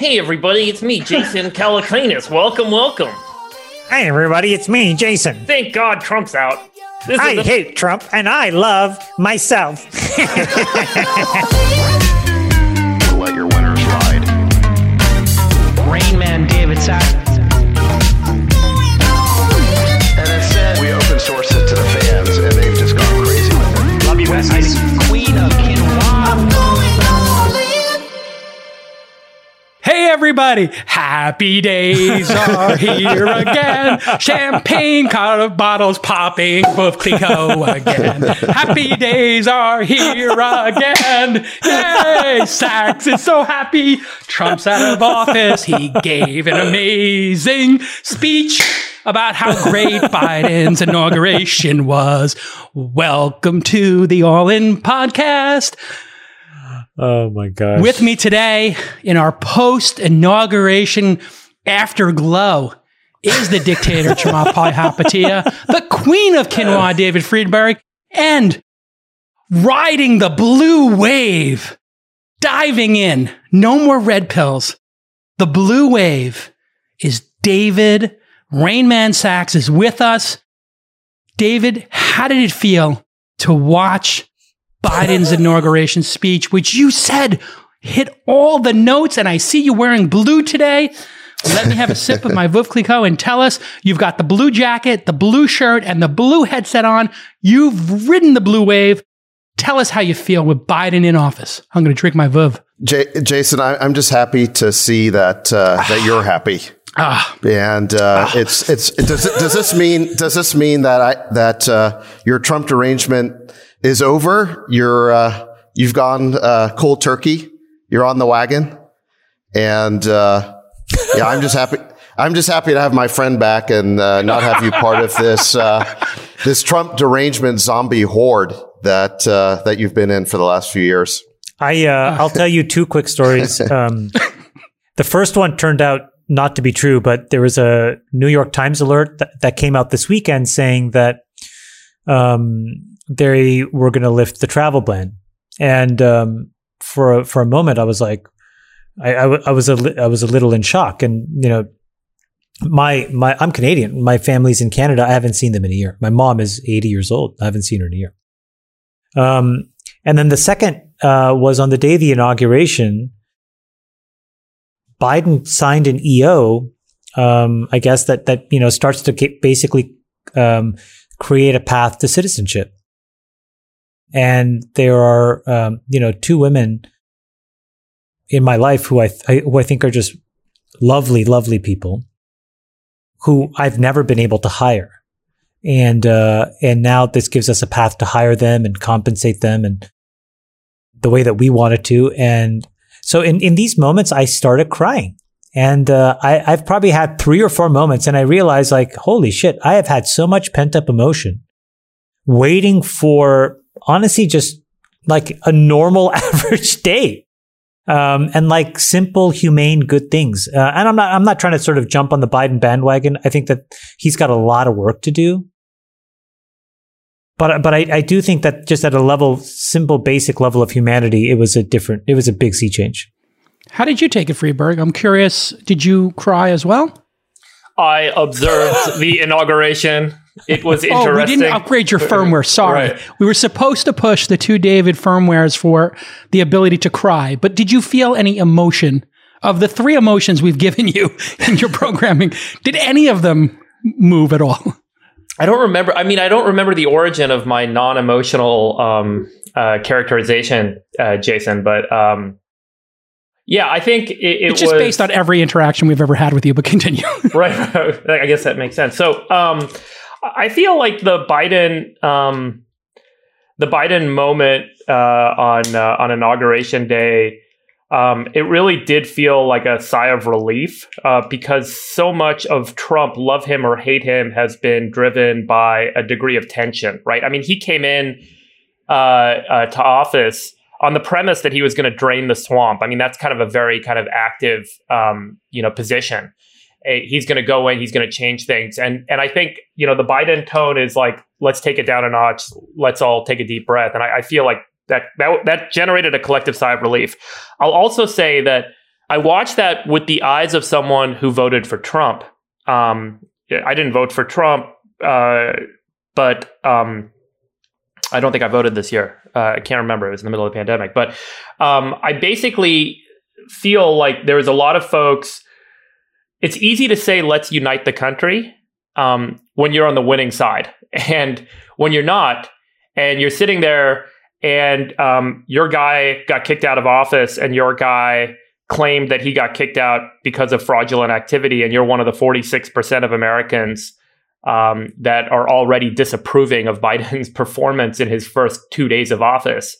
Hey, everybody, it's me, Jason Calacanis. Welcome. Hey, everybody, it's me, Jason. Thank God Trump's out. I hate Trump, and I love myself. Let your winners ride. Rain Man David Sack. And instead, we open source it to the fans, and they've just gone crazy with it. Love you, Wesley. Queen of Quinoa. Hey everybody, happy days are here again. Champagne bottles popping, Veuve Clicquot again. Happy days are here again. Yay, Sachs is so happy. Trump's out of office. He gave an amazing speech about how great Biden's inauguration was. Welcome to the All In Podcast. Oh my gosh. With me today in our post-inauguration afterglow is the dictator, Chamath Palihapitiya, the queen of quinoa, David Friedberg, and riding the blue wave, diving in, no more red pills. The blue wave is David. Rain Man Sachs is with us. David, how did it feel to watch Biden's inauguration speech, which you said hit all the notes, and I see you wearing blue today. Let me have a sip of my Veuve Clicquot and tell us you've got the blue jacket, the blue shirt, and the blue headset on. You've ridden the blue wave. Tell us how you feel with Biden in office. I'm going to drink my Veuve. Jason, I'm just happy to see that that you're happy. Does this mean that your Trump derangement is over? You've gone cold turkey. You're on the wagon, and I'm just happy. I'm just happy to have my friend back and not have you part of this Trump derangement zombie horde that you've been in for the last few years. I'll tell you two quick stories. The first one turned out not to be true, but there was a New York Times alert that came out this weekend saying that they were going to lift the travel ban, and for a moment I was like, I was a little in shock. And you know, I'm Canadian. My family's in Canada. I haven't seen them in a year. My mom is 80 years old. I haven't seen her in a year. And then the second was on the day of the inauguration. Biden signed an EO, I guess that starts to basically create a path to citizenship. And there are, two women in my life who I think are just lovely, lovely people who I've never been able to hire. And now this gives us a path to hire them and compensate them and the way that we wanted to. And so in these moments, I started crying. And I've probably had 3 or 4 moments, and I realized, like, holy shit, I have had so much pent-up emotion waiting for, honestly, just like a normal average day, and like simple, humane, good things. And I'm not trying to sort of jump on the Biden bandwagon. I think that he's got a lot of work to do. But I do think that just at a simple, basic level of humanity, it was a big sea change. How did you take it, Friedberg? I'm curious. Did you cry as well? I observed the inauguration. It was interesting. Oh, we didn't upgrade your firmware. Sorry. Right. We were supposed to push the 2 David firmwares for the ability to cry. But did you feel any emotion? Of the 3 emotions we've given you in your programming, did any of them move at all? I don't remember. I mean, I don't remember the origin of my non-emotional characterization, Jason. But yeah, I think it's just based on every interaction we've ever had with you. But continue. Right. I guess that makes sense. So I feel like the Biden moment on Inauguration Day. It really did feel like a sigh of relief because so much of Trump, love him or hate him, has been driven by a degree of tension, right? I mean, he came in to office on the premise that he was going to drain the swamp. I mean, that's kind of a very kind of active, position. He's going to go in, he's going to change things. And I think, the Biden tone is like, let's take it down a notch. Let's all take a deep breath. And I feel like that generated a collective sigh of relief. I'll also say that I watched that with the eyes of someone who voted for Trump. I didn't vote for Trump, but I don't think I voted this year. I can't remember. It was in the middle of the pandemic. But I basically feel like there's a lot of folks. It's easy to say, let's unite the country when you're on the winning side. And when you're not, and you're sitting there and your guy got kicked out of office and your guy claimed that he got kicked out because of fraudulent activity, and you're one of the 46% of Americans that are already disapproving of Biden's performance in his first 2 days of office.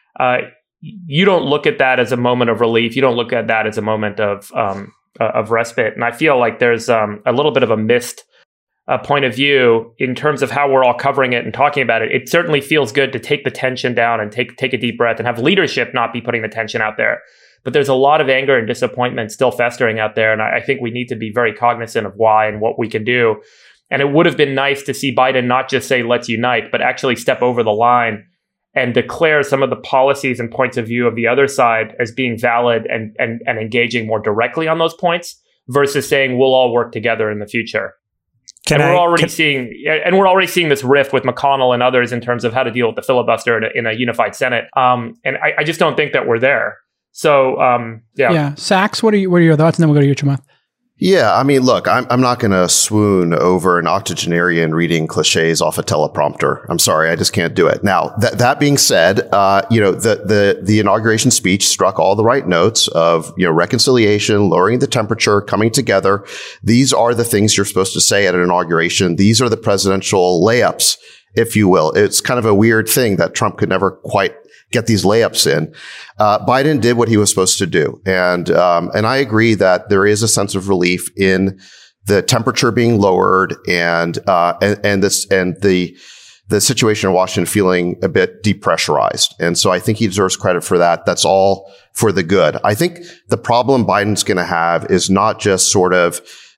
You don't look at that as a moment of relief. You don't look at that as a moment of respite. And I feel like there's a little bit of a missed point of view in terms of how we're all covering it and talking about it. It certainly feels good to take the tension down and take a deep breath and have leadership not be putting the tension out there. But there's a lot of anger and disappointment still festering out there. And I think we need to be very cognizant of why and what we can do. And it would have been nice to see Biden not just say, let's unite, but actually step over the line and declare some of the policies and points of view of the other side as being valid and engaging more directly on those points versus saying we'll all work together in the future. We're already seeing this rift with McConnell and others in terms of how to deal with the filibuster in a unified Senate. And I just don't think that we're there. So, yeah. Sachs, what are your thoughts? And then we'll go to you, Chamath. Yeah, I mean, look, I'm not going to swoon over an octogenarian reading cliches off a teleprompter. I'm sorry, I just can't do it. Now, that being said, the inauguration speech struck all the right notes of, reconciliation, lowering the temperature, coming together. These are the things you're supposed to say at an inauguration. These are the presidential layups, if you will. It's kind of a weird thing that Trump could never quite get these layups in. Biden did what he was supposed to do. And I agree that there is a sense of relief in the temperature being lowered and the situation in Washington feeling a bit depressurized. And so I think he deserves credit for that. That's all for the good. I think the problem Biden's going to have is not just sort of,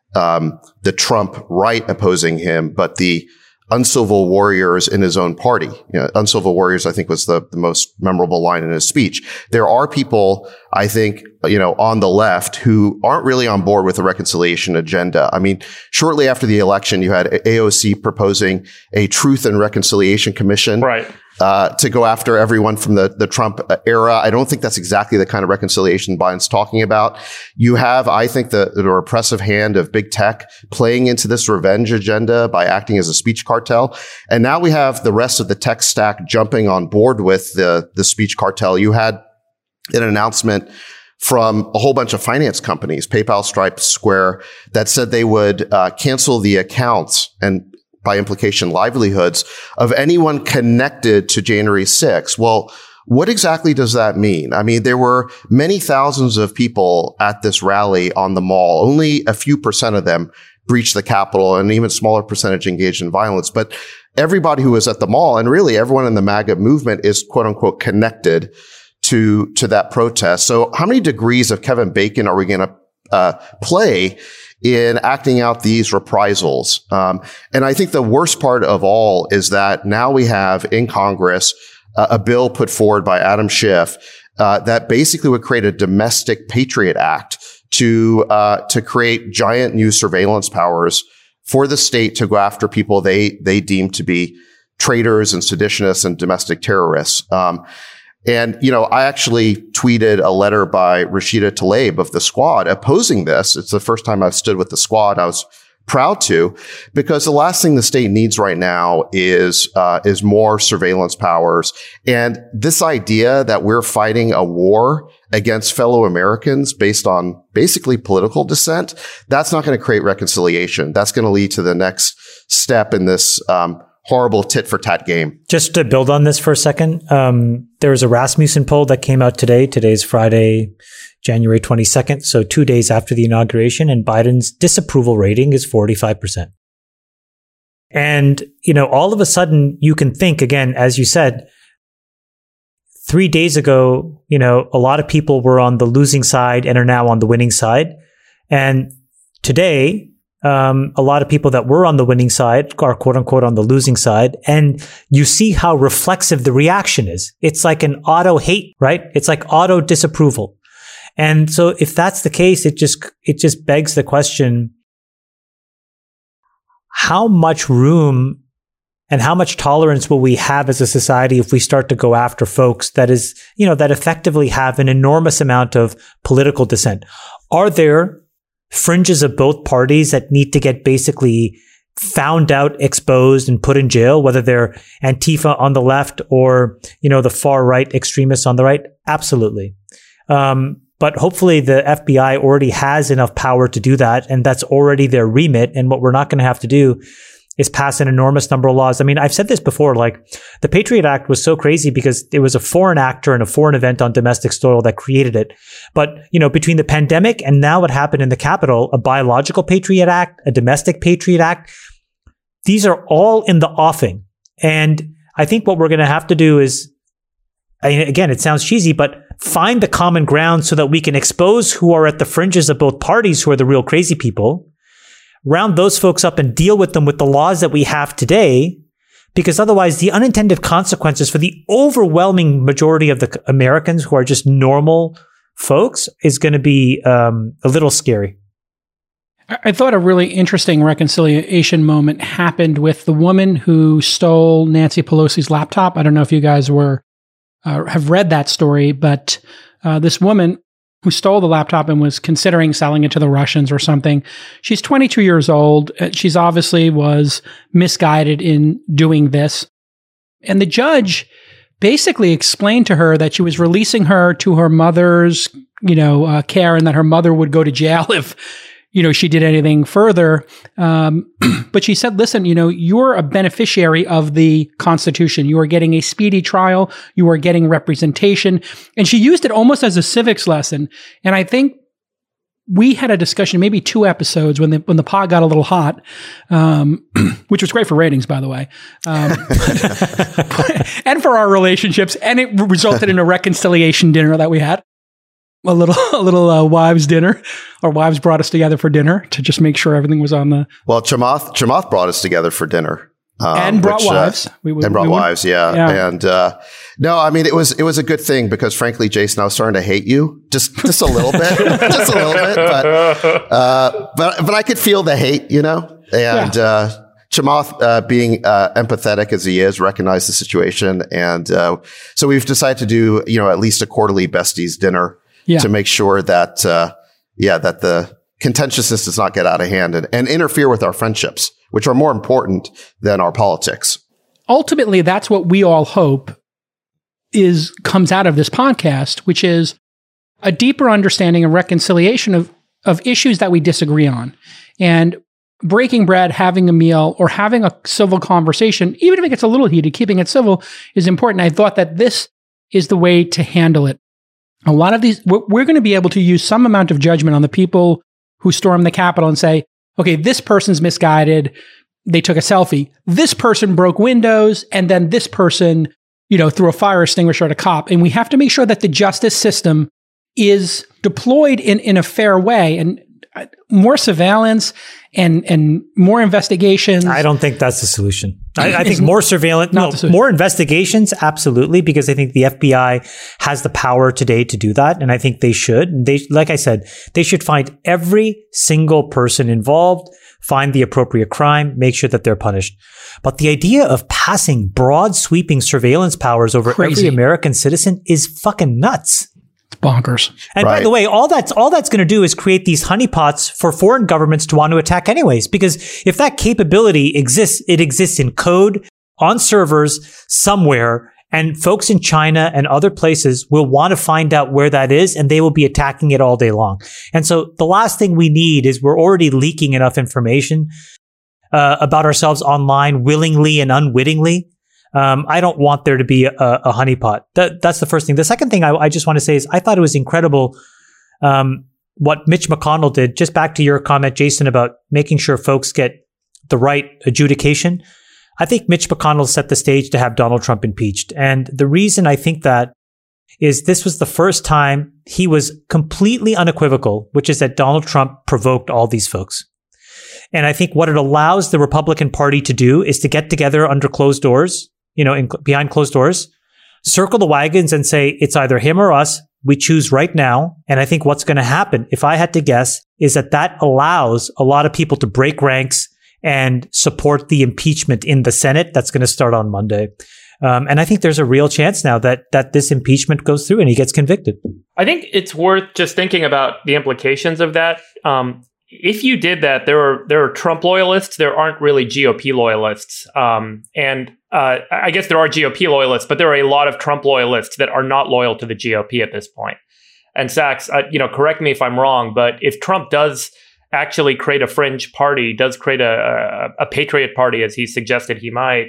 the Trump right opposing him, but the uncivil warriors in his own party. Uncivil warriors, I think, was the most memorable line in his speech. There are people, I think, on the left who aren't really on board with the reconciliation agenda. I mean, shortly after the election, you had AOC proposing a Truth and Reconciliation Commission. Right. To go after everyone from the Trump era. I don't think that's exactly the kind of reconciliation Biden's talking about. You have, I think, the repressive hand of big tech playing into this revenge agenda by acting as a speech cartel. And now we have the rest of the tech stack jumping on board with the speech cartel. You had an announcement from a whole bunch of finance companies, PayPal, Stripe, Square, that said they would cancel the accounts and by implication, livelihoods of anyone connected to January 6th. Well, what exactly does that mean? I mean, there were many thousands of people at this rally on the Mall. Only a few percent of them breached the Capitol, and an even smaller percentage engaged in violence. But everybody who was at the Mall, and really everyone in the MAGA movement, is quote unquote connected to that protest. So how many degrees of Kevin Bacon are we going to play in acting out these reprisals? And I think the worst part of all is that now we have in Congress a bill put forward by Adam Schiff that basically would create a domestic Patriot Act to create giant new surveillance powers for the state to go after people they deem to be traitors and seditionists and domestic terrorists. And, I actually tweeted a letter by Rashida Tlaib of the Squad opposing this. It's the first time I've stood with the Squad. I was proud to, because the last thing the state needs right now is more surveillance powers. And this idea that we're fighting a war against fellow Americans based on basically political dissent, that's not going to create reconciliation. That's going to lead to the next step in this, horrible tit-for-tat game. Just to build on this for a second, there was a Rasmussen poll that came out today. Today's Friday, January 22nd, so 2 days after the inauguration, and Biden's disapproval rating is 45%. And, all of a sudden, you can think, again, as you said, 3 days ago, a lot of people were on the losing side and are now on the winning side. And today, a lot of people that were on the winning side are quote unquote on the losing side. And you see how reflexive the reaction is. It's like an auto hate, right? It's like auto disapproval. And so if that's the case, it just begs the question, how much room and how much tolerance will we have as a society if we start to go after folks that effectively have an enormous amount of political dissent? Are there fringes of both parties that need to get basically found out, exposed, and put in jail, whether they're Antifa on the left or, the far right extremists on the right? Absolutely. But hopefully the FBI already has enough power to do that, and that's already their remit. And what we're not going to have to do is pass an enormous number of laws. I mean, I've said this before, like the Patriot Act was so crazy because it was a foreign actor and a foreign event on domestic soil that created it. But, between the pandemic and now what happened in the Capitol, a biological Patriot Act, a domestic Patriot Act, these are all in the offing. And I think what we're going to have to do is, again, it sounds cheesy, but find the common ground so that we can expose who are at the fringes of both parties, who are the real crazy people, round those folks up and deal with them with the laws that we have today, because otherwise the unintended consequences for the overwhelming majority of the Americans who are just normal folks is going to be a little scary. I thought a really interesting reconciliation moment happened with the woman who stole Nancy Pelosi's laptop. I don't know if you guys have read that story, but this woman who stole the laptop and was considering selling it to the Russians or something. She's 22 years old. She's obviously was misguided in doing this. And the judge basically explained to her that she was releasing her to her mother's, care, and that her mother would go to jail if, she did anything further. But she said, listen, you're a beneficiary of the Constitution. You are getting a speedy trial. You are getting representation. And she used it almost as a civics lesson. And I think we had a discussion, maybe 2 episodes when the pod got a little hot, which was great for ratings, by the way, and for our relationships. And it resulted in a reconciliation dinner that we had. A little wives dinner. Our wives brought us together for dinner to just make sure everything was on the. Well, Chamath brought us together for dinner, and brought wives. Wives, yeah. And no, I mean it was a good thing because frankly, Jason, I was starting to hate you just a little bit, just a little bit, but I could feel the hate, and. Chamath, being empathetic as he is, recognized the situation, and so we've decided to do at least a quarterly besties dinner to make sure that that the contentiousness does not get out of hand and interfere with our friendships, which are more important than our politics. Ultimately, that's what we all hope comes out of this podcast, which is a deeper understanding and reconciliation of issues that we disagree on, and breaking bread, having a meal, or having a civil conversation, even if it gets a little heated, keeping it civil is important. I thought that this is the way to handle it. A lot of these, we're going to be able to use some amount of judgment on the people who stormed the Capitol and say, okay, this person's misguided. They took a selfie. This person broke windows, and then this person, threw a fire extinguisher at a cop. And we have to make sure that the justice system is deployed in a fair way. And more surveillance and more investigations. I don't think that's the solution. I think more surveillance, more investigations, absolutely, because I think the FBI has the power today to do that, and I think they should. Like I said, they should find every single person involved, find the appropriate crime, make sure that they're punished. But the idea of passing broad, sweeping surveillance powers over every American citizen is fucking nuts. It's bonkers. And by the way, all that's going to do is create these honeypots for foreign governments to want to attack anyways. Because if that capability exists, it exists in code, on servers, somewhere, and folks in China and other places will want to find out where that is, and they will be attacking it all day long. And so the last thing we need is we're already leaking enough information about ourselves online willingly and unwittingly. I don't want there to be a honeypot. That's the first thing. The second thing I just want to say is I thought it was incredible what Mitch McConnell did. Just back to your comment, Jason, about making sure folks get the right adjudication. I think Mitch McConnell set the stage to have Donald Trump impeached. And the reason I think that is this was the first time he was completely unequivocal, which is that Donald Trump provoked all these folks. And I think what it allows the Republican Party to do is to get together under closed doors, behind closed doors, circle the wagons and say, it's either him or us. we choose right now. And I think what's going to happen, if I had to guess, is that allows a lot of people to break ranks and support the impeachment in the Senate. That's going to start on Monday. And I think there's a real chance now that this impeachment goes through and he gets convicted. I think it's worth just thinking about the implications of that. If you did that, there are Trump loyalists. There aren't really GOP loyalists. And I guess there are GOP loyalists, but there are a lot of Trump loyalists that are not loyal to the GOP at this point. And Sachs, correct me if I'm wrong, but if Trump does actually create a fringe party, does create a patriot party, as he suggested he might,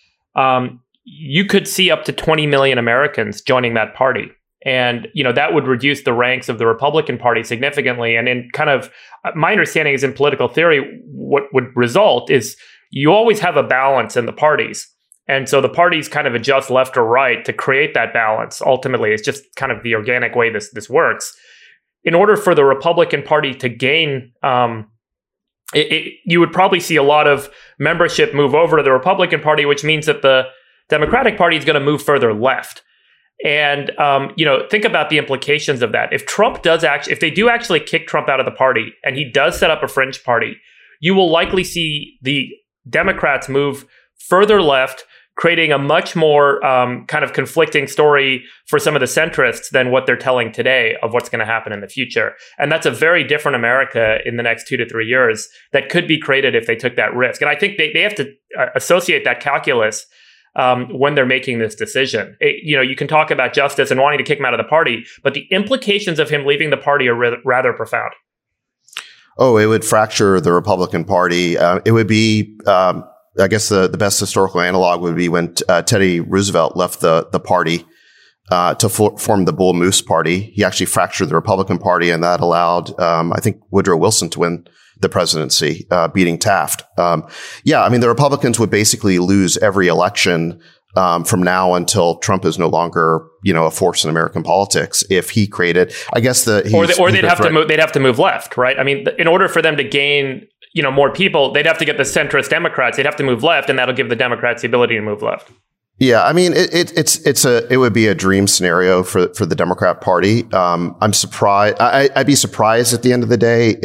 you could see up to 20 million Americans joining that party. And, that would reduce the ranks of the Republican Party significantly. And in kind of my understanding is in political theory, what would result is you always have a balance in the parties. And so the parties kind of adjust left or right to create that balance. Ultimately, it's just kind of the organic way this works. In order for the Republican Party to gain, you would probably see a lot of membership move over to the Republican Party, which means that the Democratic Party is going to move further left. And, think about the implications of that. If they do actually kick Trump out of the party and he does set up a fringe party, you will likely see the Democrats move further left, creating a much more kind of conflicting story for some of the centrists than what they're telling today of what's going to happen in the future. And that's a very different America in the next 2 to 3 years that could be created if they took that risk. And I think they have to associate that calculus when they're making this decision. You can talk about justice and wanting to kick him out of the party, but the implications of him leaving the party are rather profound. Oh, it would fracture the Republican Party. It would be, I guess the best historical analog would be when Teddy Roosevelt left the party to form the Bull Moose Party. He actually fractured the Republican Party, and that allowed, I think, Woodrow Wilson to win the presidency, beating Taft. The Republicans would basically lose every election from now until Trump is no longer, a force in American politics. If he created, I guess they'd have to move left, right? I mean, in order for them to gain, more people, they'd have to get the centrist Democrats. They'd have to move left, and that'll give the Democrats the ability to move left. Yeah, I mean, it would be a dream scenario for the Democrat Party. I'm surprised. I'd be surprised at the end of the day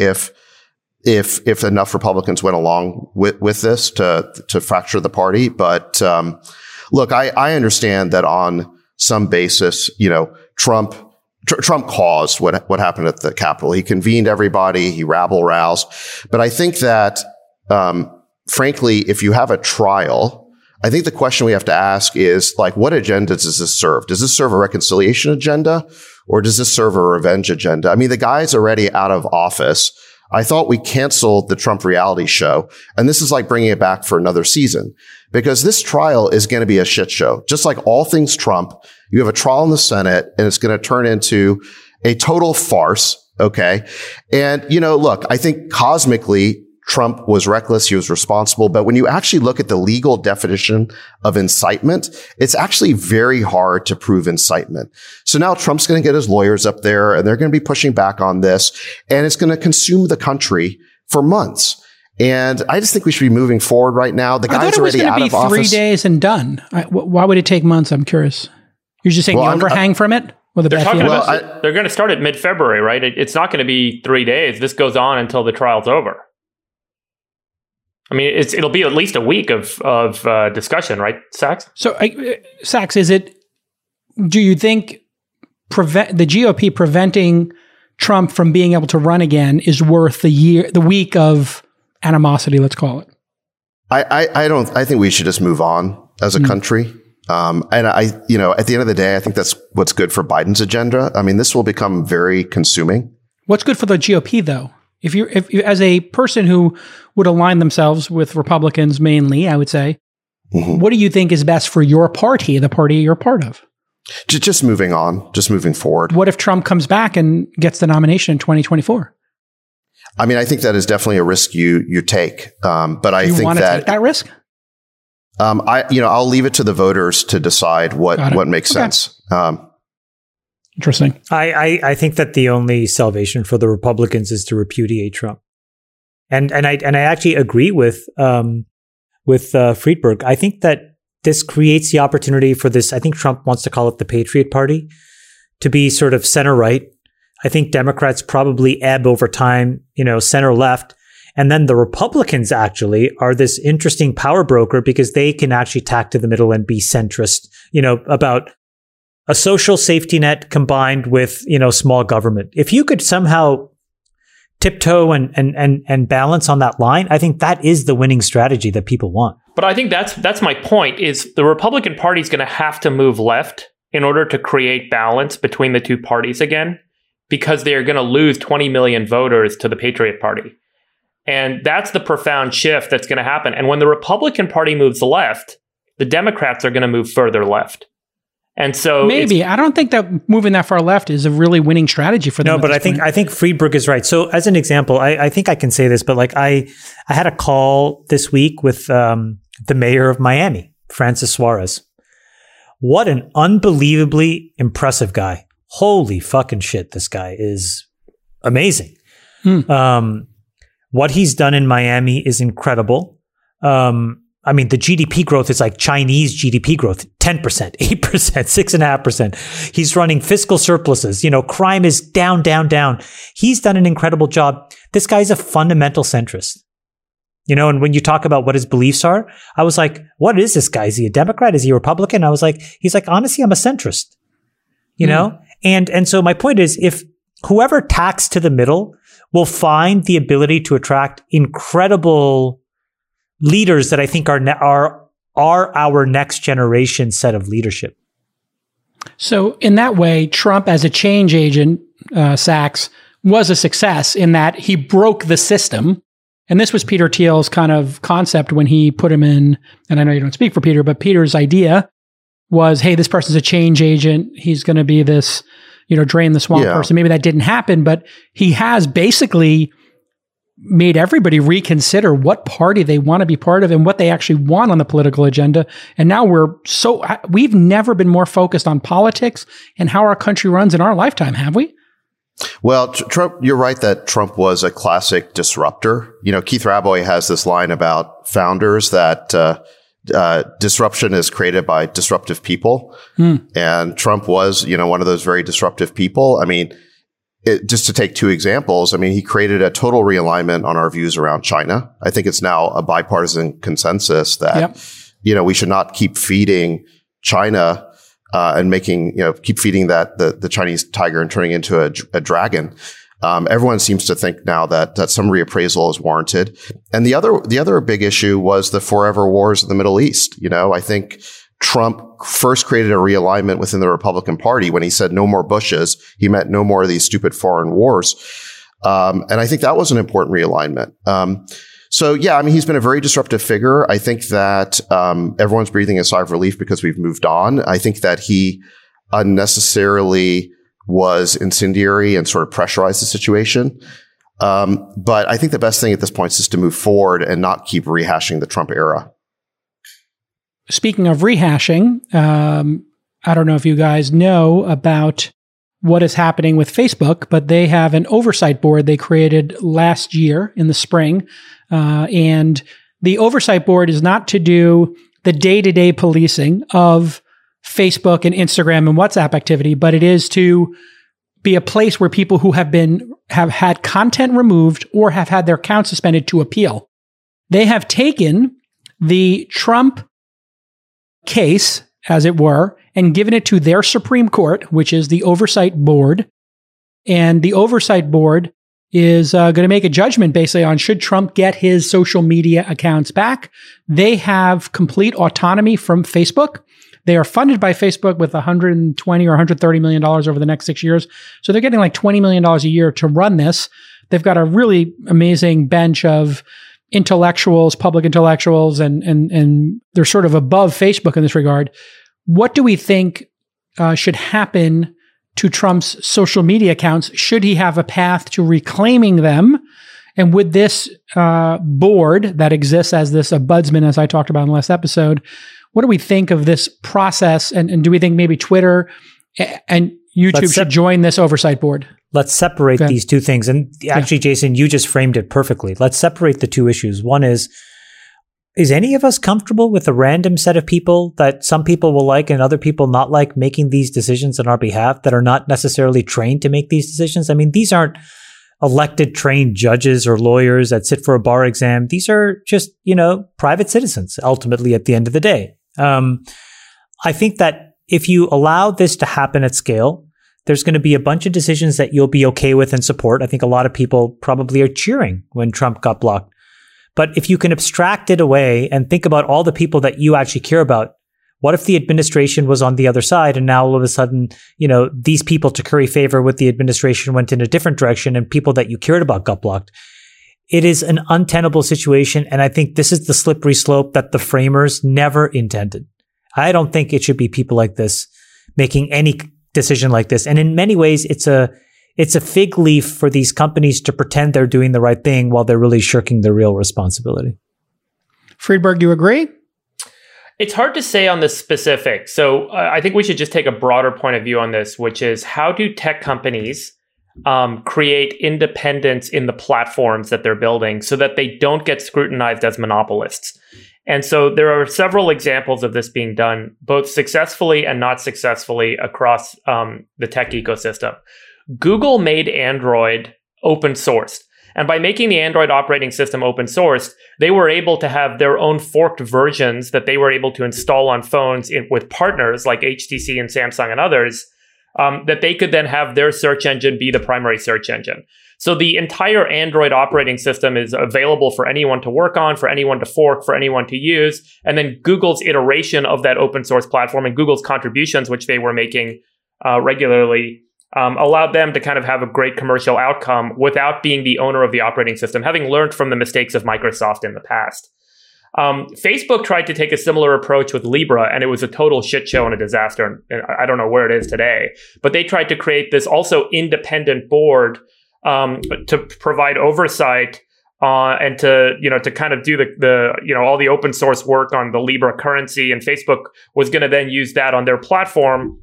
if enough Republicans went along with this to fracture the party. But look, I understand that on some basis, Trump caused what happened at the Capitol. He convened everybody, he rabble-roused. But I think that, frankly, if you have a trial, I think the question we have to ask is, what agenda does this serve? Does this serve a reconciliation agenda, or does this serve a revenge agenda? I mean, the guy's already out of office. I thought we canceled the Trump reality show, and this is like bringing it back for another season, because this trial is going to be a shit show. Just like all things Trump, you have a trial in the Senate, and it's going to turn into a total farce. Okay. And, look, I think cosmically, Trump was reckless. He was responsible. But when you actually look at the legal definition of incitement, it's actually very hard to prove incitement. So now Trump's going to get his lawyers up there, and they're going to be pushing back on this, and it's going to consume the country for months. And I just think we should be moving forward right now. The guy's already out of office. 3 days and done. Why would it take months? I'm curious. You're just saying the overhang from it? They're going to start at mid-February, right? It's not going to be 3 days. This goes on until the trial's over. I mean, it'll be at least a week of discussion, right, Sachs? So, Sachs, do you think the GOP preventing Trump from being able to run again is worth the week of animosity, let's call it? I think we should just move on as a country. And at the end of the day, I think that's what's good for Biden's agenda. I mean, this will become very consuming. What's good for the GOP, though? If you as a person who would align themselves with Republicans mainly, I would say, what do you think is best for your party, the party you're part of? Just moving on, just moving forward. What if Trump comes back and gets the nomination in 2024? I mean, I think that is definitely a risk you take. But I think you want to take that risk? I'll leave it to the voters to decide what makes sense. Interesting. I think that the only salvation for the Republicans is to repudiate Trump, and I actually agree with Friedberg. I think that this creates the opportunity for this. I think Trump wants to call it the Patriot Party, to be sort of center right. I think Democrats probably ebb over time, center left. And then the Republicans actually are this interesting power broker because they can actually tack to the middle and be centrist, about a social safety net combined with, small government. If you could somehow tiptoe and balance on that line, I think that is the winning strategy that people want. But I think that's my point, is the Republican Party is going to have to move left in order to create balance between the two parties again, because they are going to lose 20 million voters to the Patriot Party. And that's the profound shift that's going to happen. And when the Republican Party moves left, the Democrats are going to move further left. And so maybe I don't think that moving that far left is a really winning strategy for them. No, but I think Friedberg is right. So as an example, I think I can say this, but like I had a call this week with the mayor of Miami, Francis Suarez. What an unbelievably impressive guy. Holy fucking shit. This guy is amazing. What he's done in Miami is incredible. I mean, the GDP growth is like Chinese GDP growth, 10%, 8%, 6.5%. He's running fiscal surpluses. Crime is down, down, down. He's done an incredible job. This guy's a fundamental centrist. And when you talk about what his beliefs are, I was like, what is this guy? Is he a Democrat? Is he a Republican? He's like, honestly, I'm a centrist, know? And so my point is, if whoever tacks to the middle will find the ability to attract incredible leaders that I think are our next generation set of leadership. So in that way, Trump as a change agent, Sachs, was a success in that he broke the system. And this was Peter Thiel's kind of concept when he put him in, and I know you don't speak for Peter, but Peter's idea was, hey, this person's a change agent. He's going to be this, drain the swamp person. Maybe that didn't happen, but he has basically made everybody reconsider what party they want to be part of and what they actually want on the political agenda. And now we've never been more focused on politics and how our country runs in our lifetime, have we? Well, Trump, you're right that Trump was a classic disruptor. Keith Rabois has this line about founders that disruption is created by disruptive people. And Trump was, one of those very disruptive people. I mean, just to take two examples, he created a total realignment on our views around China. I think it's now a bipartisan consensus that, we should not keep feeding China and keep feeding the Chinese tiger and turning into a dragon. Everyone seems to think now that some reappraisal is warranted. And the other big issue was the forever wars in the Middle East. I think Trump first created a realignment within the Republican Party when he said no more Bushes. He meant no more of these stupid foreign wars. And I think that was an important realignment. He's been a very disruptive figure. I think that everyone's breathing a sigh of relief because we've moved on. I think that he unnecessarily was incendiary and sort of pressurized the situation. But I think the best thing at this point is just to move forward and not keep rehashing the Trump era. Speaking of rehashing, I don't know if you guys know about what is happening with Facebook, but they have an oversight board they created last year in the spring. And the oversight board is not to do the day-to-day policing of Facebook and Instagram and WhatsApp activity, but it is to be a place where people who have had content removed or have had their account suspended to appeal. They have taken the Trump case, as it were, and given it to their Supreme Court, which is the oversight board. And the oversight board is going to make a judgment basically on should Trump get his social media accounts back. They have complete autonomy from Facebook. They are funded by Facebook with $120 or $130 million over the next 6 years. So they're getting like $20 million a year to run this. They've got a really amazing bench of intellectuals, public intellectuals, and they're sort of above Facebook in this regard. What do we think should happen to Trump's social media accounts? Should he have a path to reclaiming them? And would this board that exists as this ombudsman, as I talked about in the last episode, what do we think of this process? And do we think maybe Twitter and YouTube should join this oversight board? Let's separate these two things. And actually, Jason, you just framed it perfectly. Let's separate the two issues. One is, is any of us comfortable with a random set of people that some people will like and other people not like making these decisions on our behalf that are not necessarily trained to make these decisions? I mean, these aren't elected trained judges or lawyers that sit for a bar exam. These are just, private citizens ultimately at the end of the day. I think that if you allow this to happen at scale, there's going to be a bunch of decisions that you'll be okay with and support. I think a lot of people probably are cheering when Trump got blocked. But if you can abstract it away and think about all the people that you actually care about, what if the administration was on the other side and now all of a sudden, these people to curry favor with the administration went in a different direction and people that you cared about got blocked? It is an untenable situation. And I think this is the slippery slope that the framers never intended. I don't think it should be people like this making any decision like this. And in many ways, it's a fig leaf for these companies to pretend they're doing the right thing while they're really shirking their real responsibility. Friedberg, you agree? It's hard to say on the specifics. So I think we should just take a broader point of view on this, which is how do tech companies create independence in the platforms that they're building so that they don't get scrutinized as monopolists? And so there are several examples of this being done, both successfully and not successfully across the tech ecosystem. Google made Android open sourced. And by making the Android operating system open sourced, they were able to have their own forked versions that they were able to install on phones with partners like HTC and Samsung and others, that they could then have their search engine be the primary search engine. So the entire Android operating system is available for anyone to work on, for anyone to fork, for anyone to use. And then Google's iteration of that open source platform and Google's contributions, which they were making regularly, allowed them to kind of have a great commercial outcome without being the owner of the operating system, having learned from the mistakes of Microsoft in the past. Facebook tried to take a similar approach with Libra, and it was a total shit show and a disaster. And I don't know where it is today, but they tried to create this also independent board to provide oversight and to kind of do the all the open source work on the Libra currency, and Facebook was going to then use that on their platform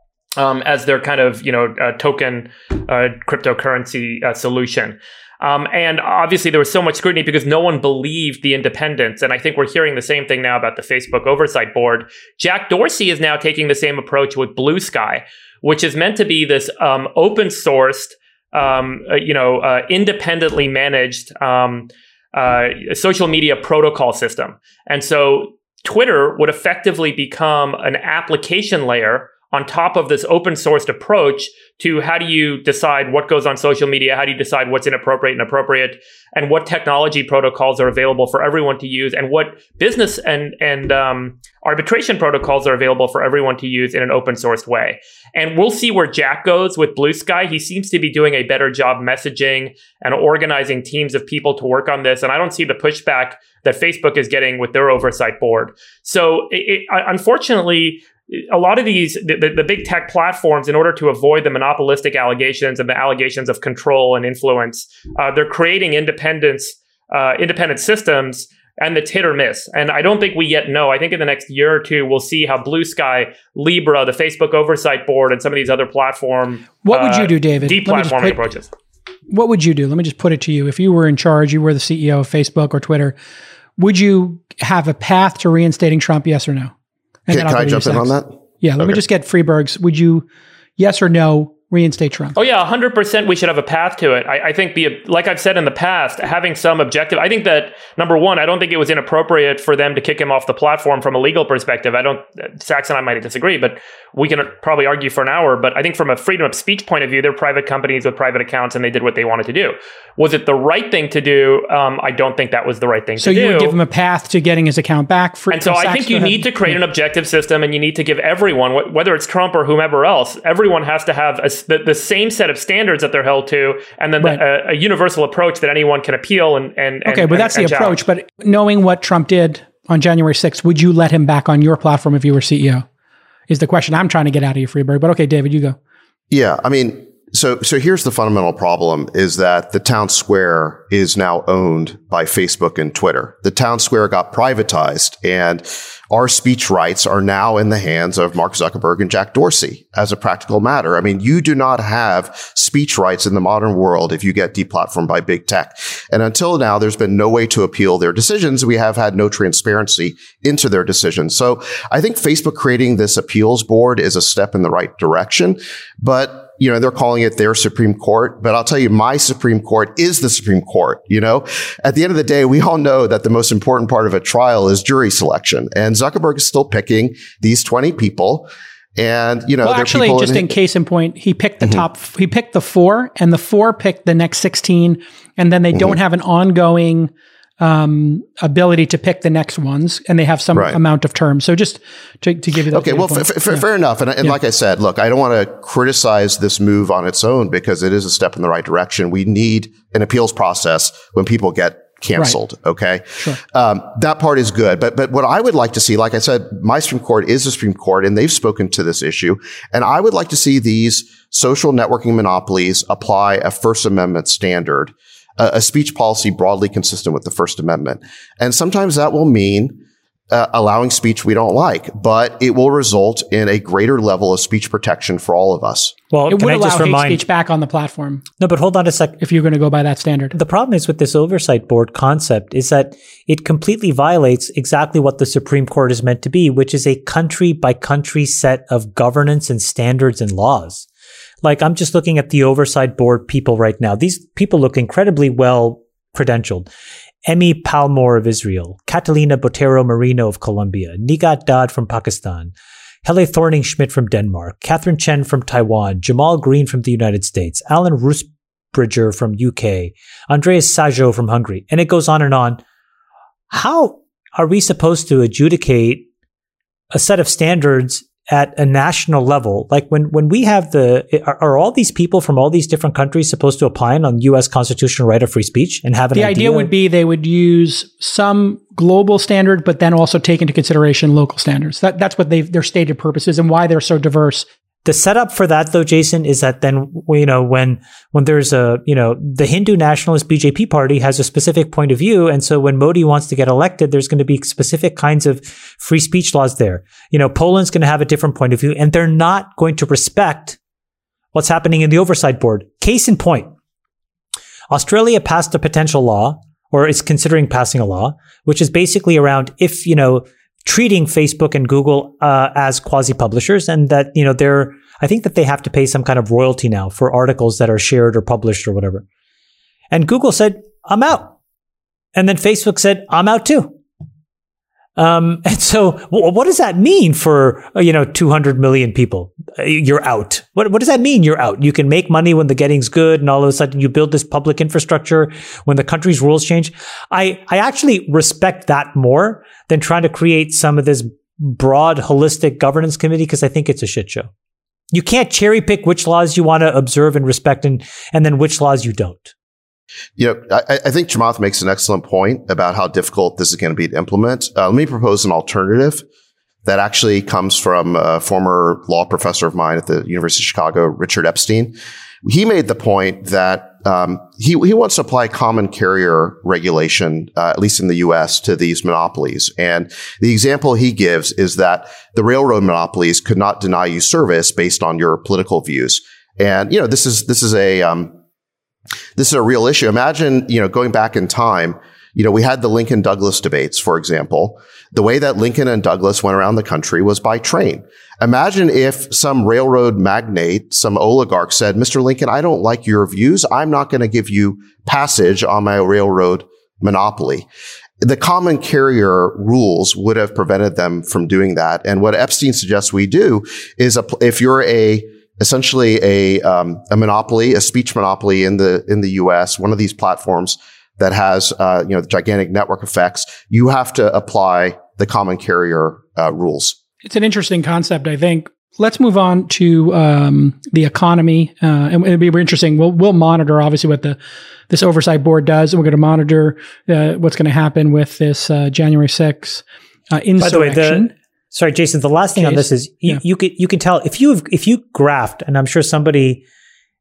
as their kind of token cryptocurrency solution. And obviously there was so much scrutiny because no one believed the independence. And I think we're hearing the same thing now about the Facebook Oversight Board. Jack Dorsey is now taking the same approach with Blue Sky, which is meant to be this open sourced, independently managed social media protocol system. And so Twitter would effectively become an application layer on top of this open sourced approach to how do you decide what goes on social media, how do you decide what's inappropriate and appropriate, and what technology protocols are available for everyone to use, and what business and arbitration protocols are available for everyone to use in an open sourced way. And we'll see where Jack goes with Blue Sky. He seems to be doing a better job messaging and organizing teams of people to work on this. And I don't see the pushback that Facebook is getting with their oversight board. So unfortunately, a lot of these, the big tech platforms, in order to avoid the monopolistic allegations and the allegations of control and influence, they're creating independent systems, and it's hit or miss. And I don't think we yet know. I think in the next year or two, we'll see how Blue Sky, Libra, the Facebook Oversight Board, and some of these other platform What would you do, David? deplatforming approaches. What would you do? Let me just put it to you. If you were in charge, you were the CEO of Facebook or Twitter, would you have a path to reinstating Trump, yes or no? And Can I jump in on that? Yeah, let me just get Friedberg's. Would you, yes or no, reinstate Trump? Oh yeah, 100% we should have a path to it. I think like I've said in the past, having some objective, I think that number one, I don't think it was inappropriate for them to kick him off the platform from a legal perspective. Sachs and I might disagree, but we can probably argue for an hour. But I think from a freedom of speech point of view, they're private companies with private accounts and they did what they wanted to do. Was it the right thing to do? I don't think that was the right thing to do. So you would give him a path to getting his account back? And so I think you need to create an objective system, and you need to give everyone, whether it's Trump or whomever else, everyone has to have the same set of standards that they're held to, and then a universal approach that anyone can appeal and okay, but that's the approach. Challenge. But knowing what Trump did on January 6th, would you let him back on your platform if you were CEO? Is the question I'm trying to get out of you, Friedberg. But okay, David, you go. Yeah, I mean, So here's the fundamental problem is that the town square is now owned by Facebook and Twitter. The town square got privatized, and our speech rights are now in the hands of Mark Zuckerberg and Jack Dorsey as a practical matter. I mean, you do not have speech rights in the modern world if you get deplatformed by big tech. And until now, there's been no way to appeal their decisions. We have had no transparency into their decisions. So I think Facebook creating this appeals board is a step in the right direction, but they're calling it their Supreme Court, but I'll tell you, my Supreme Court is the Supreme Court. At the end of the day, we all know that the most important part of a trial is jury selection, and Zuckerberg is still picking these 20 people. And, well, actually, just in case in point, he picked the he picked the 4, and the 4 picked the next 16, and then they don't have an ongoing ability to pick the next ones, and they have some amount of terms. So just to give you that. Okay, well, fair enough. And like I said, look, I don't want to criticize this move on its own because it is a step in the right direction. We need an appeals process when people get canceled. Right. Okay. Sure. That part is good. But what I would like to see, like I said, my Supreme Court is the Supreme Court, and they've spoken to this issue. And I would like to see these social networking monopolies apply a First Amendment standard, a speech policy broadly consistent with the First Amendment. And sometimes that will mean allowing speech we don't like, but it will result in a greater level of speech protection for all of us. Well, it would allow hate speech back on the platform. No, but hold on a sec. If you're going to go by that standard. The problem is with this oversight board concept is that it completely violates exactly what the Supreme Court is meant to be, which is a country by country set of governance and standards and laws. Like, I'm just looking at the oversight board people right now. These people look incredibly well credentialed. Emi Palmore of Israel, Catalina Botero Marino of Colombia, Nigat Dad from Pakistan, Hele Thorning-Schmidt from Denmark, Catherine Chen from Taiwan, Jamal Green from the United States, Alan Rusbridger from UK, Andreas Sajo from Hungary. And it goes on and on. How are we supposed to adjudicate a set of standards at a national level? Like when we have are all these people from all these different countries supposed to opine on U.S. constitutional right of free speech and have an idea? The idea would be they would use some global standard, but then also take into consideration local standards. That's what their stated purpose is and why they're so diverse. The setup for that, though, Jason, is that then, when there's the Hindu nationalist BJP party has a specific point of view. And so when Modi wants to get elected, there's going to be specific kinds of free speech laws there. Poland's going to have a different point of view, and they're not going to respect what's happening in the oversight board. Case in point, Australia passed a potential law, or is considering passing a law, which is basically around if, treating Facebook and Google as quasi-publishers, and that, I think that they have to pay some kind of royalty now for articles that are shared or published or whatever. And Google said, I'm out. And then Facebook said, I'm out too. And so what does that mean for, 200 million people? You're out. What does that mean? You're out. You can make money when the getting's good, and all of a sudden you build this public infrastructure when the country's rules change. I actually respect that more than trying to create some of this broad, holistic governance committee, because I think it's a shit show. You can't cherry pick which laws you want to observe and respect and then which laws you don't. I think Chamath makes an excellent point about how difficult this is going to be to implement. Let me propose an alternative that actually comes from a former law professor of mine at the University of Chicago, Richard Epstein. He made the point that he wants to apply common carrier regulation, at least in the U.S., to these monopolies. And the example he gives is that the railroad monopolies could not deny you service based on your political views. And this is a real issue. Imagine, going back in time, we had the Lincoln-Douglas debates, for example. The way that Lincoln and Douglas went around the country was by train. Imagine if some railroad magnate, some oligarch said, Mr. Lincoln, I don't like your views. I'm not going to give you passage on my railroad monopoly. The common carrier rules would have prevented them from doing that. And what Epstein suggests we do is if you're essentially a monopoly, a speech monopoly in the U.S., one of these platforms that has, gigantic network effects, you have to apply the common carrier rules. It's an interesting concept, I think. Let's move on to the economy, and it'll be interesting. We'll monitor, obviously, what this oversight board does, and we're going to monitor what's going to happen with this January 6th insurrection. By the way, sorry, Jason, the last thing on this is you can tell if you graphed, and I'm sure somebody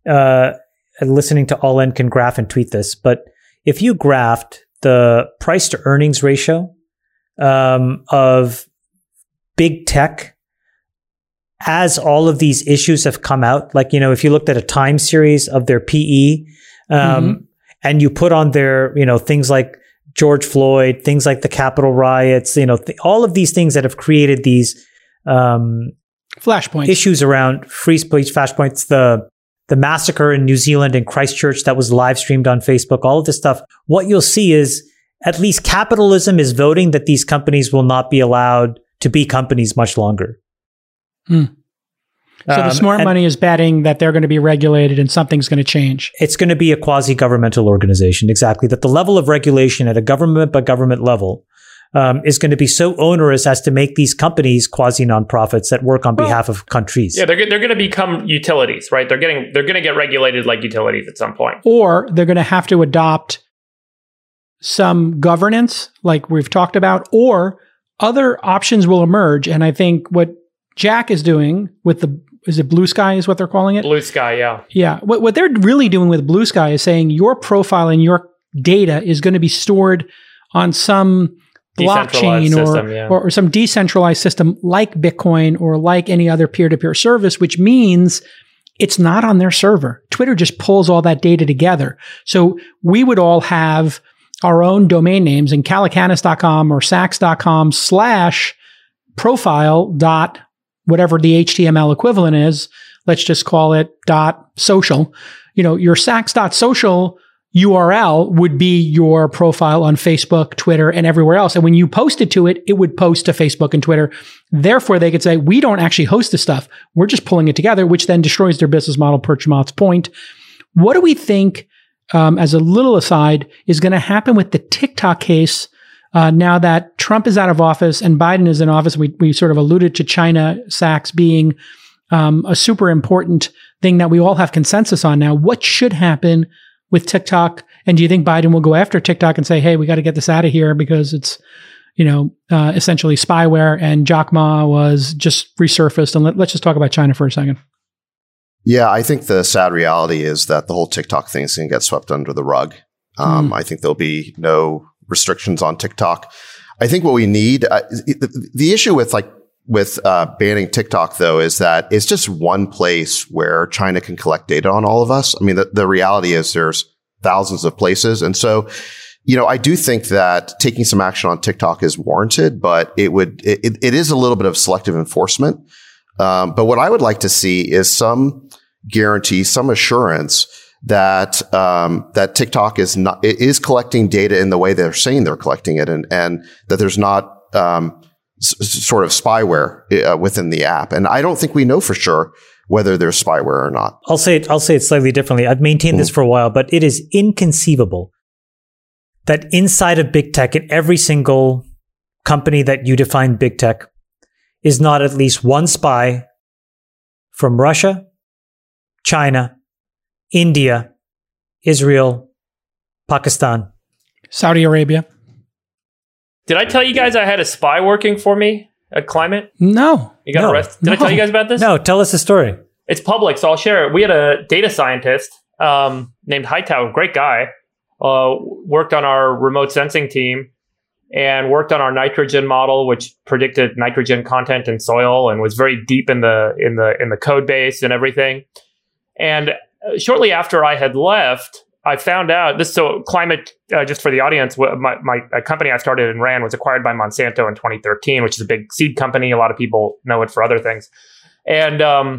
listening to All In can graph and tweet this, but if you graphed the price to earnings ratio of big tech as all of these issues have come out, like, if you looked at a time series of their PE, and you put on their, things like George Floyd, things like the Capitol riots, all of these things that have created these flashpoints issues around free speech, flashpoints, the massacre in New Zealand and Christchurch that was live streamed on Facebook, all of this stuff. What you'll see is at least capitalism is voting that these companies will not be allowed to be companies much longer. So the smart money is betting that they're going to be regulated and something's going to change. It's going to be a quasi-governmental organization, exactly. That the level of regulation at a government by government level is going to be so onerous as to make these companies quasi-nonprofits that work on behalf of countries. Yeah, they're going to become utilities, right? They're going to get regulated like utilities at some point. Or they're going to have to adopt some governance, like we've talked about, or other options will emerge. And I think what Jack is doing with is it Blue Sky is what they're calling it? Blue Sky, yeah. Yeah. What they're really doing with Blue Sky is saying your profile and your data is going to be stored on some blockchain or some decentralized system like Bitcoin or like any other peer-to-peer service, which means it's not on their server. Twitter just pulls all that data together. So we would all have our own domain names in calacanis.com or saks.com/profile dot whatever the HTML equivalent is. Let's just call it .social. Your saks.social URL would be your profile on Facebook, Twitter, and everywhere else. And when you posted to it, it would post to Facebook and Twitter. Therefore, they could say, we don't actually host this stuff. We're just pulling it together, which then destroys their business model, per Chamath's point. What do we think, as a little aside, is going to happen with the TikTok case now that Trump is out of office and Biden is in office? We sort of alluded to China Saks being a super important thing that we all have consensus on now. What should happen with TikTok? And do you think Biden will go after TikTok and say, hey, we got to get this out of here because it's, essentially spyware and Jack Ma was just resurfaced? And let's just talk about China for a second. Yeah, I think the sad reality is that the whole TikTok thing is going to get swept under the rug. I think there'll be no restrictions on TikTok. I think what we need, the issue with banning TikTok, though, is that it's just one place where China can collect data on all of us. I mean, the reality is there's thousands of places. And so, I do think that taking some action on TikTok is warranted, but it is a little bit of selective enforcement. But what I would like to see is some guarantee, some assurance that TikTok is collecting data in the way they're saying they're collecting it, and that there's not sort of spyware within the app. And I don't think we know for sure whether there's spyware or not. I'll say it slightly differently. I've maintained this for a while, but it is inconceivable that inside of big tech, in every single company that you define big tech, is not at least one spy from Russia, China, India, Israel, Pakistan, Saudi Arabia. Did I tell you guys I had a spy working for me at Climate? No. You got arrested? Did I tell you guys about this? No, tell us the story. It's public, so I'll share it. We had a data scientist named Hightower, great guy, worked on our remote sensing team and worked on our nitrogen model, which predicted nitrogen content in soil and was very deep in the code base and everything. And shortly after I had left, I found out this. So Climate, just for the audience, my company I started and ran was acquired by Monsanto in 2013, which is a big seed company. A lot of people know it for other things. And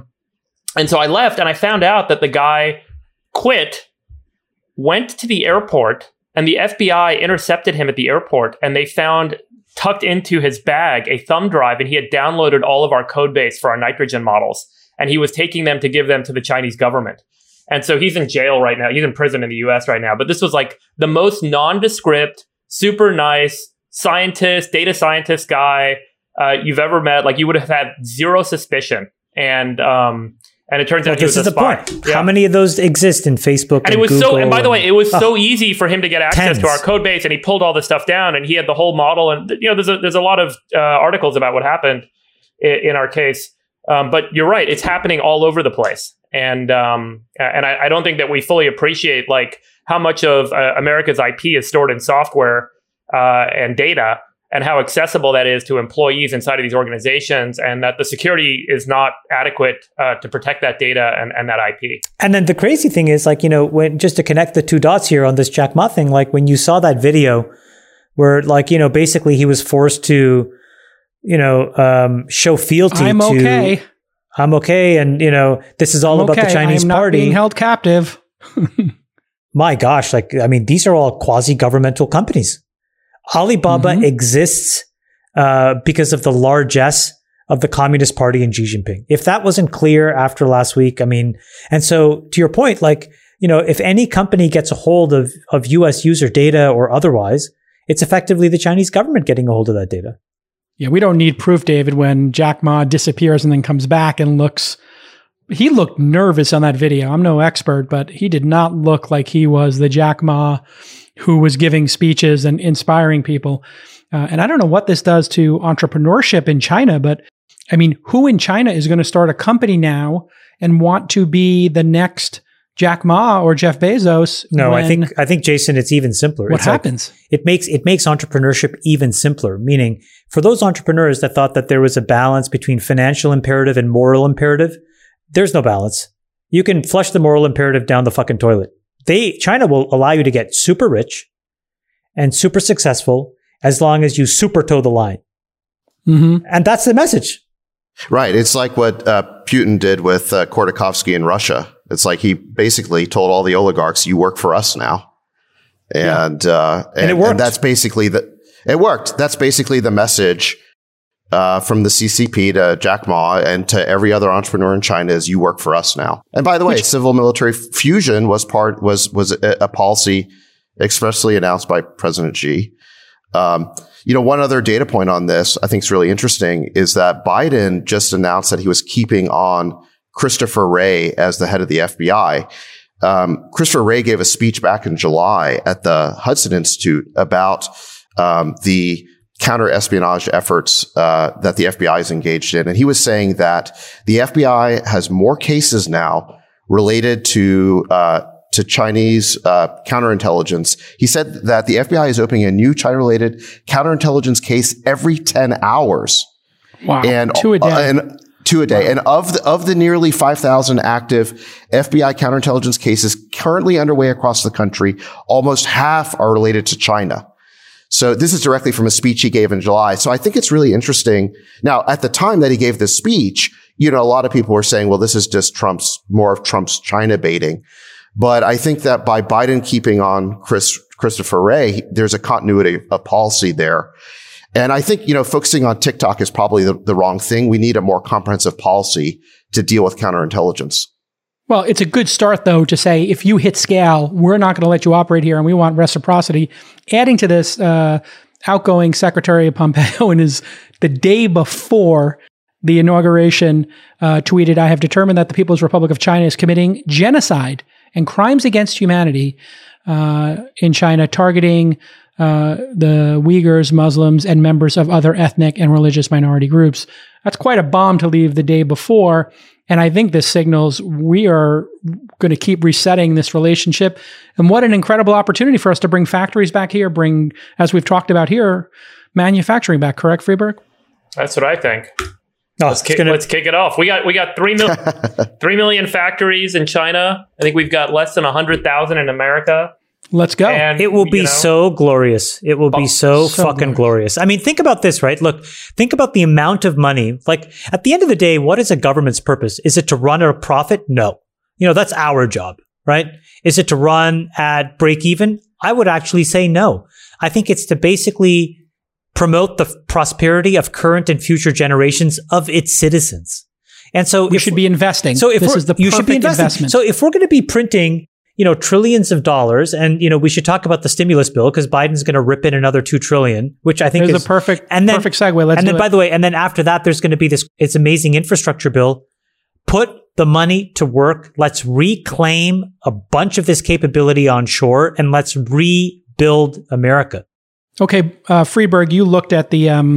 so I left and I found out that the guy quit, went to the airport, and the FBI intercepted him at the airport, and they found tucked into his bag a thumb drive, and he had downloaded all of our code base for our nitrogen models, and he was taking them to give them to the Chinese government. And so he's in jail right now. He's in prison in the US right now. But this was like the most nondescript, super nice data scientist guy you've ever met. Like you would have had zero suspicion. And it turns out he was a spy. This is the point. Yeah. How many of those exist in Facebook and it was Google? And by the way, it was so easy for him to get access to our code base, and he pulled all this stuff down, and he had the whole model. And there's a lot of articles about what happened in our case. But you're right; it's happening all over the place, and I don't think that we fully appreciate like how much of America's IP is stored in software and data, and how accessible that is to employees inside of these organizations, and that the security is not adequate to protect that data and that IP. And then the crazy thing is, like, when just to connect the two dots here on this Jack Ma thing, like when you saw that video where, like, basically he was forced to, show fealty I'm okay. I'm okay. And, this is all about the Chinese I'm not party. being held captive. My gosh, these are all quasi-governmental companies. Alibaba exists because of the largesse of the Communist Party and Xi Jinping. If that wasn't clear after last week, and so to your point, if any company gets a hold of US user data or otherwise, it's effectively the Chinese government getting a hold of that data. Yeah, we don't need proof, David, when Jack Ma disappears and then comes back and he looked nervous on that video. I'm no expert, but he did not look like he was the Jack Ma who was giving speeches and inspiring people. And I don't know what this does to entrepreneurship in China, but who in China is going to start a company now and want to be the next Jack Ma or Jeff Bezos? No, I think Jason, it's even simpler. What happens? It makes entrepreneurship even simpler. Meaning, for those entrepreneurs that thought that there was a balance between financial imperative and moral imperative, there's no balance. You can flush the moral imperative down the fucking toilet. China will allow you to get super rich and super successful as long as you super toe the line. Mm-hmm. And that's the message. Right. It's like what Putin did with Khodorkovsky in Russia. It's like he basically told all the oligarchs, you work for us now. And it worked. And that's basically it worked. That's basically the message from the CCP to Jack Ma and to every other entrepreneur in China is you work for us now. And by the way, civil military fusion was a policy expressly announced by President Xi. One other data point on this I think is really interesting is that Biden just announced that he was keeping on Christopher Wray as the head of the FBI. Christopher Wray gave a speech back in July at the Hudson Institute about the counter-espionage efforts that the FBI is engaged in. And he was saying that the FBI has more cases now related to Chinese counterintelligence. He said that the FBI is opening a new China-related counterintelligence case every 10 hours. Wow. And two a day. Wow. And of the nearly 5,000 active FBI counterintelligence cases currently underway across the country, almost half are related to China. So this is directly from a speech he gave in July. So I think it's really interesting. Now, at the time that he gave this speech, a lot of people were saying, well, this is just more of Trump's China baiting. But I think that by Biden keeping on Christopher Wray, there's a continuity of policy there. And I think, focusing on TikTok is probably the wrong thing. We need a more comprehensive policy to deal with counterintelligence. Well, it's a good start, though, to say, if you hit scale, we're not going to let you operate here, and we want reciprocity. Adding to this, outgoing Secretary Pompeo the day before the inauguration tweeted, I have determined that the People's Republic of China is committing genocide and crimes against humanity in China, targeting the Uyghurs, Muslims, and members of other ethnic and religious minority groups. That's quite a bomb to leave the day before. And I think this signals we are going to keep resetting this relationship. And what an incredible opportunity for us to bring factories back here, as we've talked about here, manufacturing back. Correct, Freeberg? That's what I think. Let's kick it off. We got 3 million factories in China. I think we've got less than 100,000 in America. Let's go. And, it will be so glorious. It will be so fucking glorious. Think about this, right? Look, think about the amount of money. Like, at the end of the day, what is a government's purpose? Is it to run at a profit? No. That's our job, right? Is it to run at break even? I would actually say no. I think it's to basically promote the prosperity of current and future generations of its citizens. And so we should be investing. So this is the perfect investment. So if we're going to be printing trillions of dollars, and we should talk about the stimulus bill because Biden's going to rip in another $2 trillion, which I think is a perfect segue. By the way, and then after that, there's going to be it's amazing infrastructure bill. Put the money to work. Let's reclaim a bunch of this capability onshore, and let's rebuild America. Okay, Freeberg, you looked at the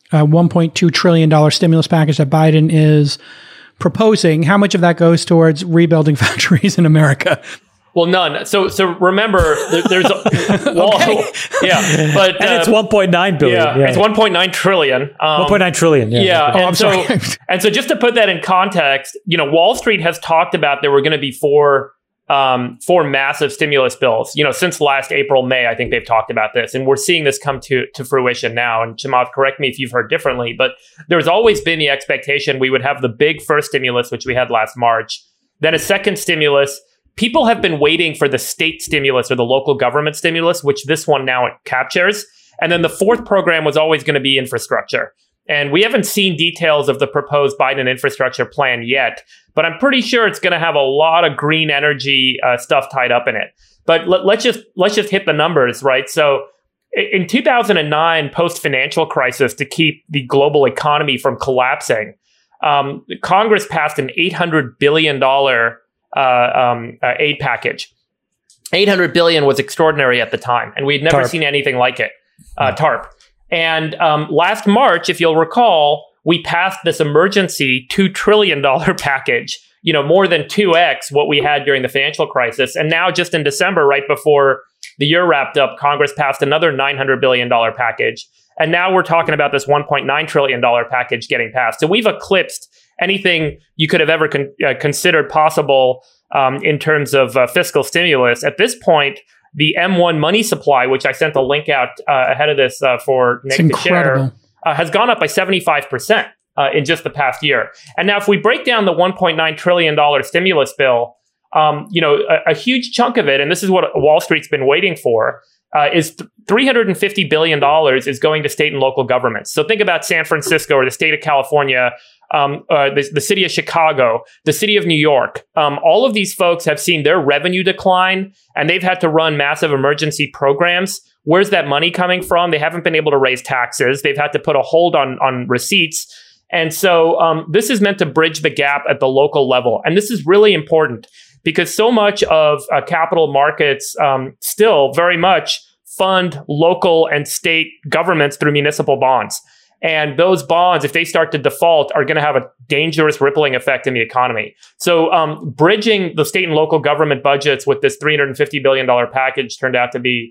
$1.2 trillion stimulus package that Biden is proposing, how much of that goes towards rebuilding factories in America? Well, none. So remember, there's yeah, but and it's 1.9 billion. Yeah, it's 1.9 trillion. 1.9 trillion. Yeah, Okay. and so just to put that in context, Wall Street has talked about there were going to be four massive stimulus bills. Since last April, May, I think they've talked about this, and we're seeing this come to fruition now. And Chamath, correct me if you've heard differently, but there's always been the expectation we would have the big first stimulus, which we had last March, then a second stimulus. People have been waiting for the state stimulus or the local government stimulus, which this one now captures. And then the fourth program was always going to be infrastructure. And we haven't seen details of the proposed Biden infrastructure plan yet, but I'm pretty sure it's going to have a lot of green energy stuff tied up in it. But let's just hit the numbers, right? So in 2009, post-financial crisis, to keep the global economy from collapsing, Congress passed an $800 billion aid package. 800 billion was extraordinary at the time, and we'd never seen anything like it. TARP. And last March, if you'll recall, we passed this emergency $2 trillion package, more than 2x what we had during the financial crisis. And now just in December, right before the year wrapped up, Congress passed another $900 billion package. And now we're talking about this $1.9 trillion package getting passed. So we've eclipsed anything you could have ever considered possible in terms of fiscal stimulus. At this point, the M1 money supply, which I sent a link out ahead of this for Nick to share, has gone up by 75% in just the past year. And now if we break down the $1.9 trillion stimulus bill, a huge chunk of it, and this is what Wall Street's been waiting for, is $350 billion is going to state and local governments. So think about San Francisco or the state of California, the city of Chicago, the city of New York. All of these folks have seen their revenue decline, and they've had to run massive emergency programs. Where's that money coming from? They haven't been able to raise taxes. They've had to put a hold on receipts. And so this is meant to bridge the gap at the local level. And this is really important because so much of capital markets still very much fund local and state governments through municipal bonds. And those bonds, if they start to default, are going to have a dangerous rippling effect in the economy. So bridging the state and local government budgets with this $350 billion package turned out to be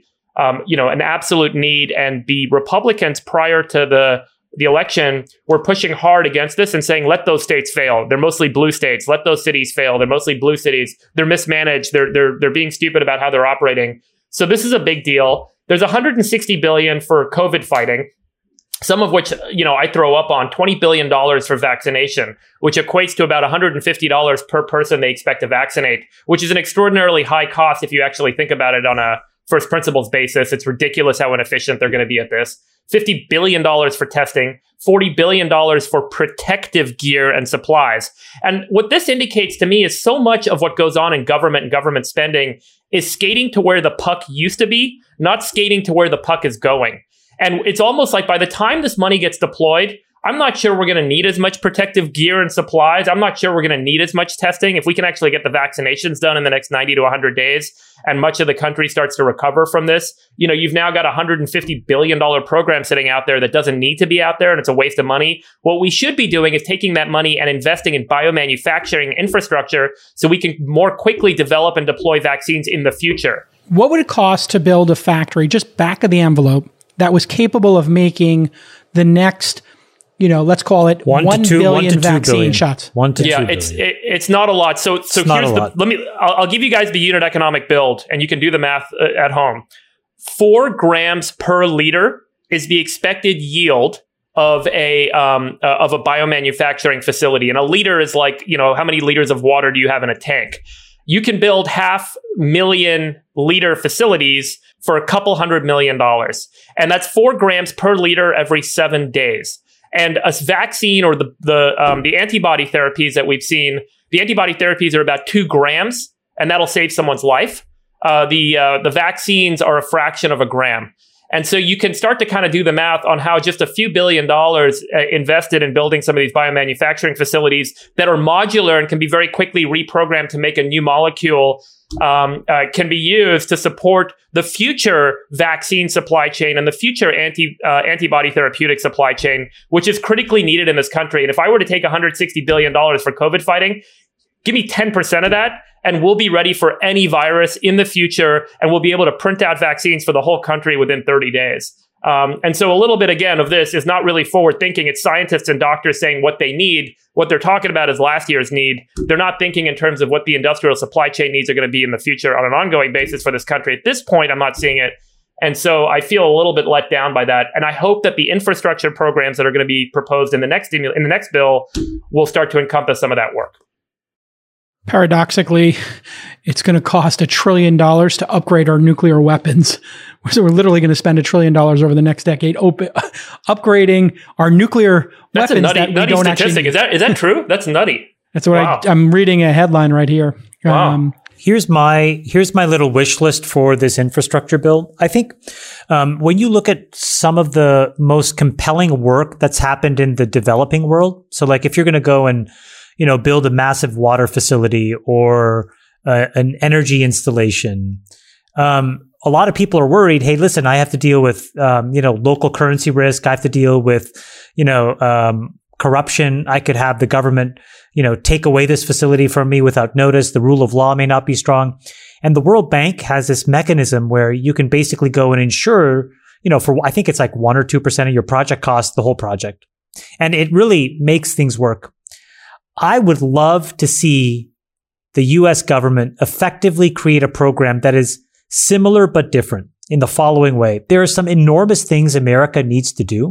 an absolute need. And the Republicans prior to the election were pushing hard against this and saying, let those states fail. They're mostly blue states. Let those cities fail. They're mostly blue cities. They're mismanaged. They're being stupid about how they're operating. So this is a big deal. There's $160 billion for COVID fighting, some of which, I throw up on $20 billion for vaccination, which equates to about $150 per person they expect to vaccinate, which is an extraordinarily high cost if you actually think about it on a first principles basis. It's ridiculous how inefficient they're going to be at this. $50 billion for testing, $40 billion for protective gear and supplies. And what this indicates to me is so much of what goes on in government and government spending is skating to where the puck used to be, not skating to where the puck is going. And it's almost like by the time this money gets deployed, I'm not sure we're going to need as much protective gear and supplies. I'm not sure we're going to need as much testing. If we can actually get the vaccinations done in the next 90 to 100 days and much of the country starts to recover from this, you've now got a $150 billion program sitting out there that doesn't need to be out there and it's a waste of money. What we should be doing is taking that money and investing in biomanufacturing infrastructure so we can more quickly develop and deploy vaccines in the future. What would it cost to build a factory, just back of the envelope, that was capable of making the next, let's call it 1 billion vaccine shots? 1 to 2 billion. It's not a lot. So here's I'll give you guys the unit economic build, and you can do the math at home. 4 grams per liter is the expected yield of a biomanufacturing facility, and a liter is like how many liters of water do you have in a tank? You can build 500,000 liter facilities for $200 million. And that's 4 grams per liter every 7 days. And a vaccine or the antibody therapies that we've seen, the antibody therapies are about 2 grams, and that'll save someone's life. The vaccines are a fraction of a gram. And so you can start to kind of do the math on how just a few $1 billion invested in building some of these biomanufacturing facilities that are modular and can be very quickly reprogrammed to make a new molecule can be used to support the future vaccine supply chain and the future antibody therapeutic supply chain, which is critically needed in this country. And if I were to take $160 billion for COVID fighting, give me 10% of that, and we'll be ready for any virus in the future, and we'll be able to print out vaccines for the whole country within 30 days. And so a little bit, again, of this is not really forward thinking. It's scientists and doctors saying what they need. What they're talking about is last year's need. They're not thinking in terms of what the industrial supply chain needs are going to be in the future on an ongoing basis for this country. At this point, I'm not seeing it. And so I feel a little bit let down by that. And I hope that the infrastructure programs that are going to be proposed in the next bill will start to encompass some of that work. Paradoxically, it's going to cost $1 trillion to upgrade our nuclear weapons. So we're literally going to spend $1 trillion over the next decade upgrading our nuclear That's weapons. a nutty don't statistic. Actually, Is that true? That's nutty. That's what Wow. I'm reading a headline right here. Wow. Here's my little wish list for this infrastructure bill. I think when you look at some of the most compelling work that's happened in the developing world, so like if you're going to go and build a massive water facility or an energy installation, a lot of people are worried. Hey, listen, I have to deal with local currency risk. I have to deal with corruption. I could have the government take away this facility from me without notice. The rule of law may not be strong. And the World Bank has this mechanism where you can basically go and insure, for I think it's like 1 or 2% of your project cost, the whole project. And it really makes things work. I would love to see the US government effectively create a program that is similar but different in the following way. There are some enormous things America needs to do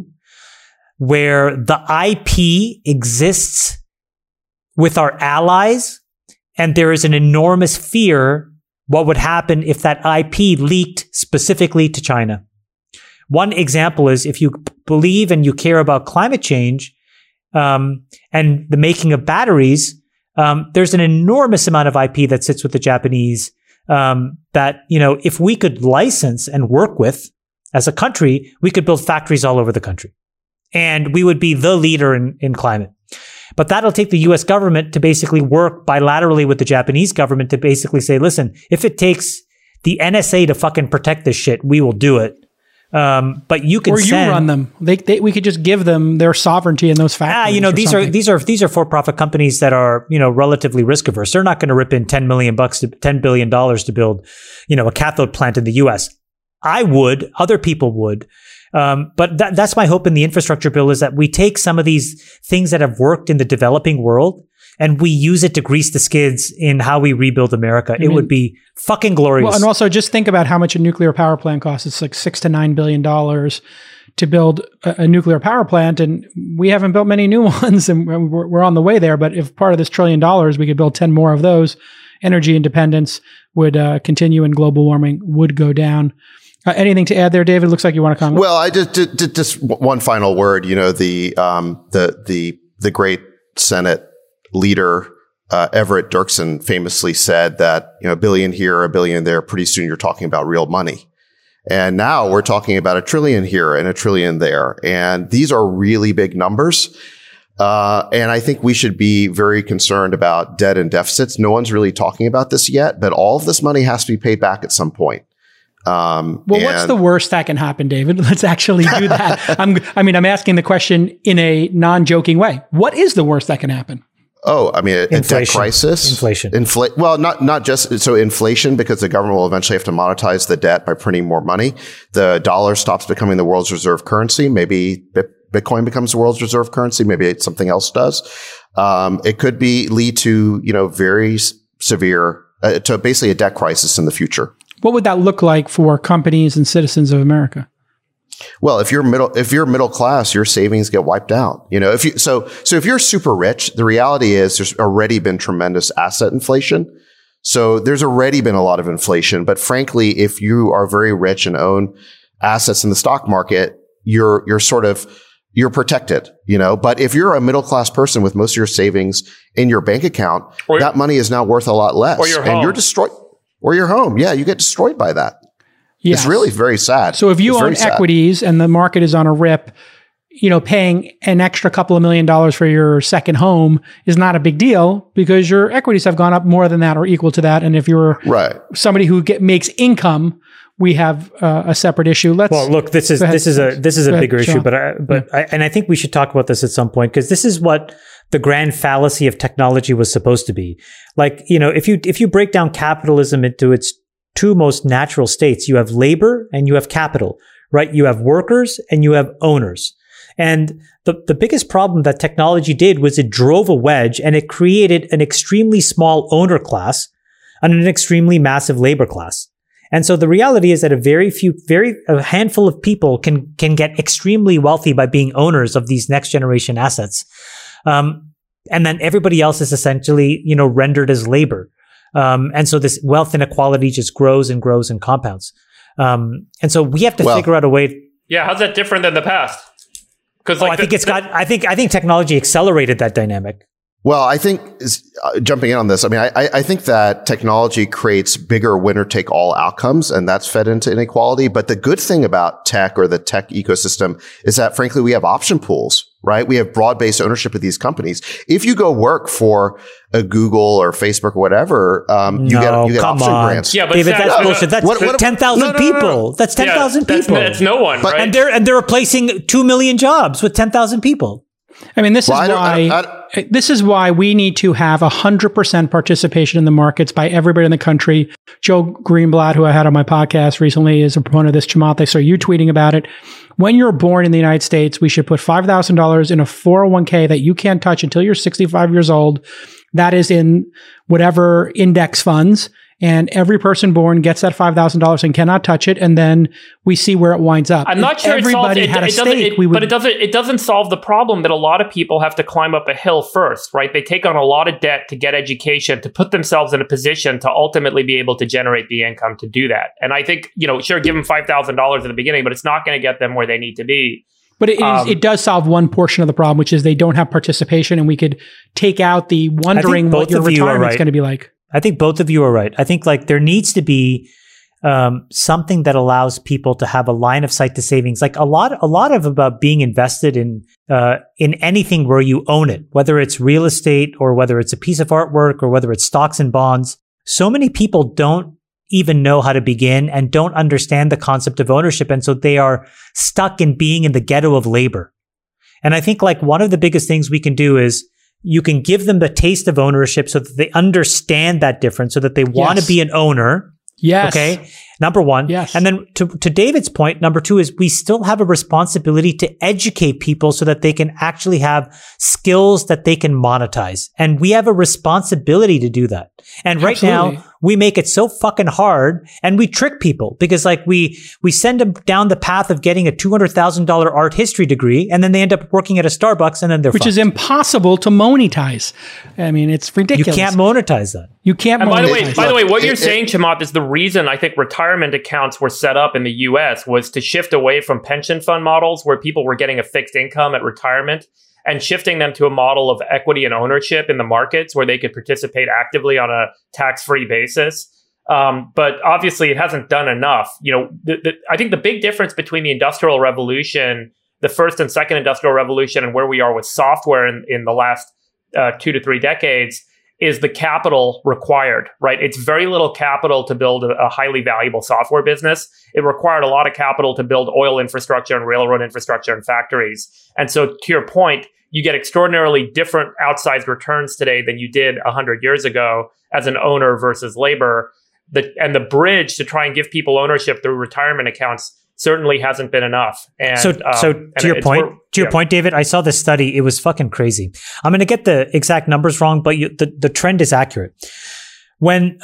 where the IP exists with our allies, and there is an enormous fear what would happen if that IP leaked specifically to China. One example is if you believe and you care about climate change and the making of batteries, there's an enormous amount of IP that sits with the Japanese that, if we could license and work with as a country, we could build factories all over the country. And we would be the leader in climate. But that'll take the US government to basically work bilaterally with the Japanese government to basically say, listen, if it takes the NSA to fucking protect this shit, we will do it. But you can you run them. We could just give them their sovereignty in those factories. These are for-profit companies that are, relatively risk averse. They're not going to rip in $10 billion to build, a cathode plant in the US. I would, other people would. But that's my hope in the infrastructure bill is that we take some of these things that have worked in the developing world and we use it to grease the skids in how we rebuild America. It would be fucking glorious. Well, and also just think about how much a nuclear power plant costs. It's like $6 to $9 billion to build a nuclear power plant. And we haven't built many new ones and we're on the way there. But if part of this $1 trillion, we could build 10 more of those, energy independence would continue and global warming would go down. Anything to add there, David? Looks like you want to comment. Well, I just one final word. The great Senate leader Everett Dirksen famously said that $1 billion here, $1 billion there. Pretty soon, you're talking about real money, and now we're talking about $1 trillion here and $1 trillion there, and these are really big numbers. And I think we should be very concerned about debt and deficits. No one's really talking about this yet, but all of this money has to be paid back at some point. What's the worst that can happen, David? Let's actually do that. I'm asking the question in a non-joking way. What is the worst that can happen? Oh, I mean, a debt crisis. Inflation. Well, not just so inflation, because the government will eventually have to monetize the debt by printing more money. The dollar stops becoming the world's reserve currency. Maybe Bitcoin becomes the world's reserve currency. Maybe something else does. It could lead to, very severe, to basically a debt crisis in the future. What would that look like for companies and citizens of America? Well, if you're middle class, your savings get wiped out. If you're super rich, the reality is there's already been tremendous asset inflation. So there's already been a lot of inflation. But frankly, if you are very rich and own assets in the stock market, you're protected, But if you're a middle class person with most of your savings in your bank account, that money is now worth a lot less, or your home. And you're destroyed. Or your home. Yeah, you get destroyed by that. Yes. It's really very sad. So if you It's very own sad. equities and the market is on a rip, paying an extra couple of $1 million for your second home is not a big deal because your equities have gone up more than that or equal to that. And if you're Right. somebody who makes income, we have a separate issue. Well, look, this is a bigger issue, Sean. I think we should talk about this at some point because this is what the grand fallacy of technology was supposed to be. Like, if you break down capitalism into its two most natural states, you have labor and you have capital, right? You have workers and you have owners. And the biggest problem that technology did was it drove a wedge and it created an extremely small owner class and an extremely massive labor class. And so the reality is that a handful of people can get extremely wealthy by being owners of these next generation assets. And then everybody else is essentially, rendered as labor. And so this wealth inequality just grows and grows and compounds. And so we have to figure out a way. Yeah. How's that different than the past? Because I think technology accelerated that dynamic. Well, I think jumping in on this, I think that technology creates bigger winner-take-all outcomes, and that's fed into inequality. But the good thing about tech or the tech ecosystem is that, frankly, we have option pools, right? We have broad-based ownership of these companies. If you go work for a Google or Facebook or whatever, you get option grants. Yeah, but David, that's bullshit. That's 10,000 people. That's 10,000 people. That's no one, right? And they're replacing 2 million jobs with 10,000 people. I mean, this is why we need to have 100% participation in the markets by everybody in the country. Joe Greenblatt, who I had on my podcast recently, is a proponent of this. Chamath, I saw you tweeting about it. When you're born in the United States, we should put $5,000 in a 401k that you can't touch until you're 65 years old. That is in whatever index funds. And every person born gets that $5,000 and cannot touch it. And then we see where it winds up. I'm not sure everybody had a stake. But it doesn't solve the problem that a lot of people have to climb up a hill first, right? They take on a lot of debt to get education, to put themselves in a position to ultimately be able to generate the income to do that. And I think, sure, give them $5,000 at the beginning, but it's not going to get them where they need to be. But it does solve one portion of the problem, which is they don't have participation, and we could take out the wondering what your retirement's going to be like. I think both of you are right. I think there needs to be something that allows people to have a line of sight to savings. Like a lot of about being invested in anything where you own it, whether it's real estate or whether it's a piece of artwork or whether it's stocks and bonds. So many people don't even know how to begin and don't understand the concept of ownership. And so they are stuck in being in the ghetto of labor. And I think one of the biggest things we can do is you can give them the taste of ownership so that they understand that difference, so that they want to be an owner. Yes. Okay. Number one. Yes. And then to David's point, number two is we still have a responsibility to educate people so that they can actually have skills that they can monetize. And we have a responsibility to do that. And right now we make it so fucking hard and we trick people because we send them down the path of getting a $200,000 art history degree and then they end up working at a Starbucks and then they're Which is impossible to monetize. I mean, it's ridiculous. You can't monetize that. You can't monetize by the way, what you're saying, Chamath, is the reason I think retirement accounts were set up in the US was to shift away from pension fund models where people were getting a fixed income at retirement and shifting them to a model of equity and ownership in the markets where they could participate actively on a tax-free basis. But obviously it hasn't done enough. I think the big difference between the Industrial Revolution, the first and second Industrial Revolution, and where we are with software in the last 2 to 3 decades is the capital required, right? It's very little capital to build a highly valuable software business. It required a lot of capital to build oil infrastructure and railroad infrastructure and factories. And so to your point, you get extraordinarily different outsized returns today than you did 100 years ago as an owner versus labor. And the bridge to try and give people ownership through retirement accounts certainly hasn't been enough. And so to your point, David, I saw this study. It was fucking crazy. I'm going to get the exact numbers wrong, but the trend is accurate. When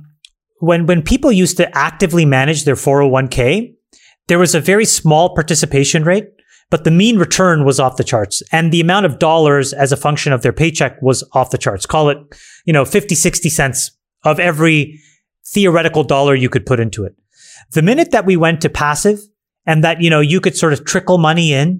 people used to actively manage their 401k, there was a very small participation rate, but the mean return was off the charts. And the amount of dollars as a function of their paycheck was off the charts. Call it, 50, 60 cents of every theoretical dollar you could put into it. The minute that we went to passive and that, you could sort of trickle money in,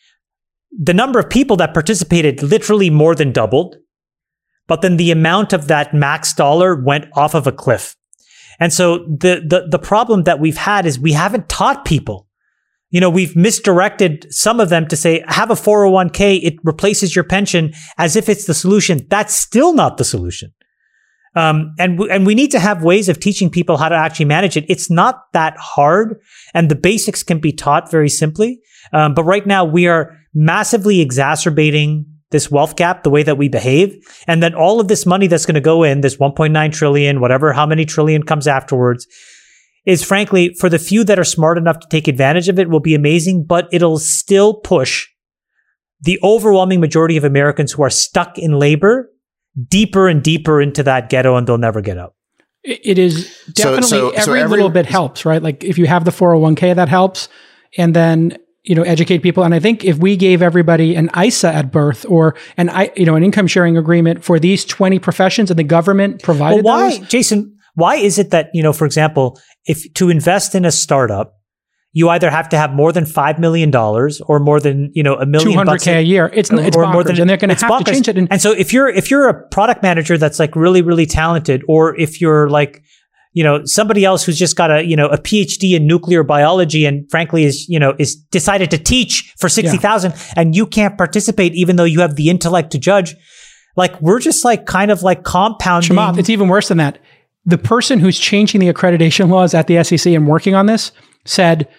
the number of people that participated literally more than doubled. But then the amount of that max dollar went off of a cliff. And so the problem that we've had is we haven't taught people. We've misdirected some of them to say, have a 401k, it replaces your pension as if it's the solution. That's still not the solution. And we need to have ways of teaching people how to actually manage it. It's not that hard, and the basics can be taught very simply. But right now we are massively exacerbating this wealth gap, the way that we behave. And then all of this money that's going to go in, this 1.9 trillion, whatever, how many trillion comes afterwards, is frankly, for the few that are smart enough to take advantage of it, will be amazing, but it'll still push the overwhelming majority of Americans who are stuck in labor deeper and deeper into that ghetto, and they'll never get out. It is definitely every little bit helps, right? Like if you have the 401k, that helps. And then, educate people. And I think if we gave everybody an ISA at birth or an income sharing agreement for these 20 professions and the government provided those. Jason, why is it that, for example, if to invest in a startup, you either have to have more than $5 million or more than, $1 million $200K a year. It's bonkers, more than, and they're going to have to change it. And so if you're a product manager that's like really, really talented, or if you're like, somebody else who's just got a PhD in nuclear biology and frankly is decided to teach for 60,000 and you can't participate even though you have the intellect to judge, like we're just like kind of like compounding. Chamath, it's even worse than that. The person who's changing the accreditation laws at the SEC and working on this said,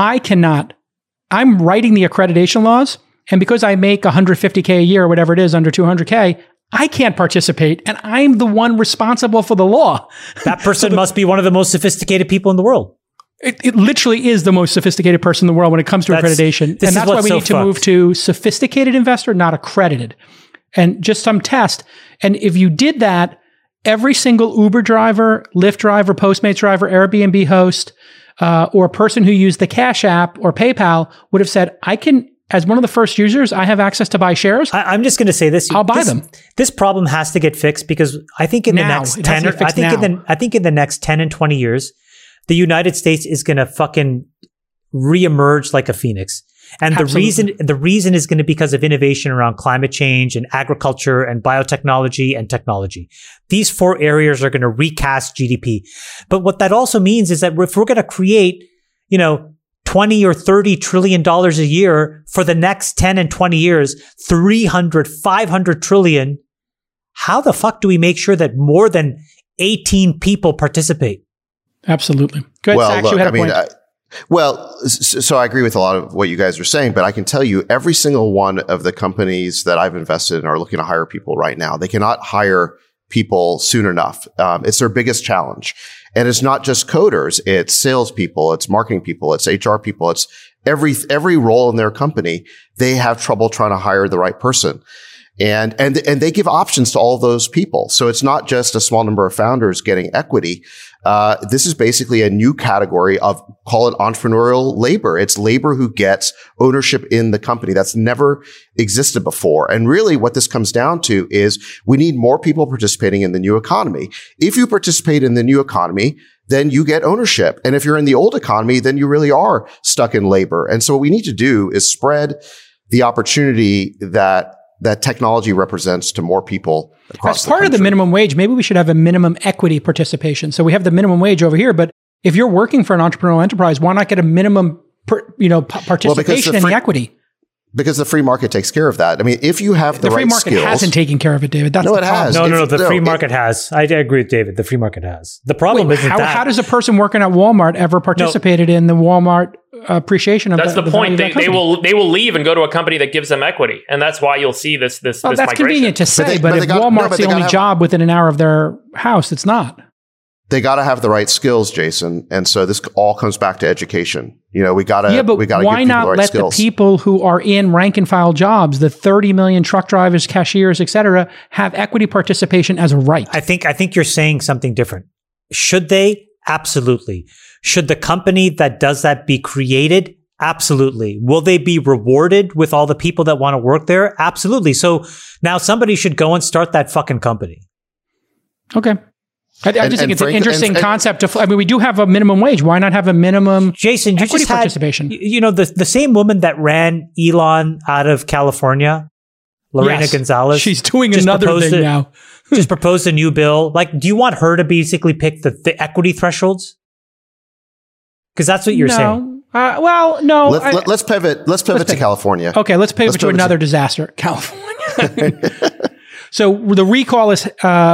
I'm writing the accreditation laws, and because I make $150K a year or whatever it is under 200K, I can't participate, and I'm the one responsible for the law. That person must be one of the most sophisticated people in the world. It literally is the most sophisticated person in the world when it comes to accreditation. And that's why we need to move to sophisticated investor, not accredited. And just some test. And if you did that, every single Uber driver, Lyft driver, Postmates driver, Airbnb host, or a person who used the Cash App or PayPal would have said, as one of the first users, I have access to buy shares. I'm just going to say this. I'll buy them. This problem has to get fixed because I think in the next 10 and 20 years, the United States is going to fucking reemerge like a phoenix. And the reason is going to be because of innovation around climate change and agriculture and biotechnology and technology. These 4 areas are going to recast GDP. But what that also means is that if we're going to create, 20 or $30 trillion a year for the next 10 and 20 years, 500 trillion, how the fuck do we make sure that more than 18 people participate? Absolutely. Go ahead, well, Sachs, look, you had a point. So I agree with a lot of what you guys are saying, but I can tell you every single one of the companies that I've invested in are looking to hire people right now. They cannot hire people soon enough. It's their biggest challenge. And it's not just coders. It's salespeople. It's marketing people. It's HR people. It's every role in their company. They have trouble trying to hire the right person. And they give options to all of those people. So it's not just a small number of founders getting equity. This is basically a new category of, call it entrepreneurial labor. It's labor who gets ownership in the company. That's never existed before. And really what this comes down to is we need more people participating in the new economy. If you participate in the new economy, then you get ownership. And if you're in the old economy, then you really are stuck in labor. And so what we need to do is spread the opportunity that technology represents to more people across the country. As part of the minimum wage, maybe we should have a minimum equity participation. So we have the minimum wage over here, but if you're working for an entrepreneurial enterprise, why not get a minimum participation in the equity? Because the free market takes care of that. I mean, if you have the right skills. The free market hasn't taken care of it, David. That's no, it has. No, the free market has. I agree with David. The free market has. The problem isn't that. How does a person working at Walmart ever participated in the Walmart appreciation of that's the point. They will leave and go to a company that gives them equity, and that's why you'll see this that's migration. Convenient to say, but if Walmart's the only job within an hour of their house, it's not. They got to have the right skills, Jason, and so this all comes back to education. We got to. Yeah, but why not let the people who are in rank and file jobs, the 30 million truck drivers, cashiers, et cetera, have equity participation as a right? I think you're saying something different. Should they? Absolutely. Should the company that does that be created? Absolutely. Will they be rewarded with all the people that want to work there? Absolutely. So now somebody should go and start that fucking company. Okay. I just think it's an interesting concept. We do have a minimum wage. Why not have a minimum Jason, you equity just had, participation? The same woman that ran Elon out of California, Lorena Gonzalez. She's doing another thing now. just proposed a new bill. Like, do you want her to basically pick the equity thresholds? Because that's what you're saying. Well, no. Let's pivot. Let's pivot to California. Okay, let's pivot to another disaster, California. So the recall is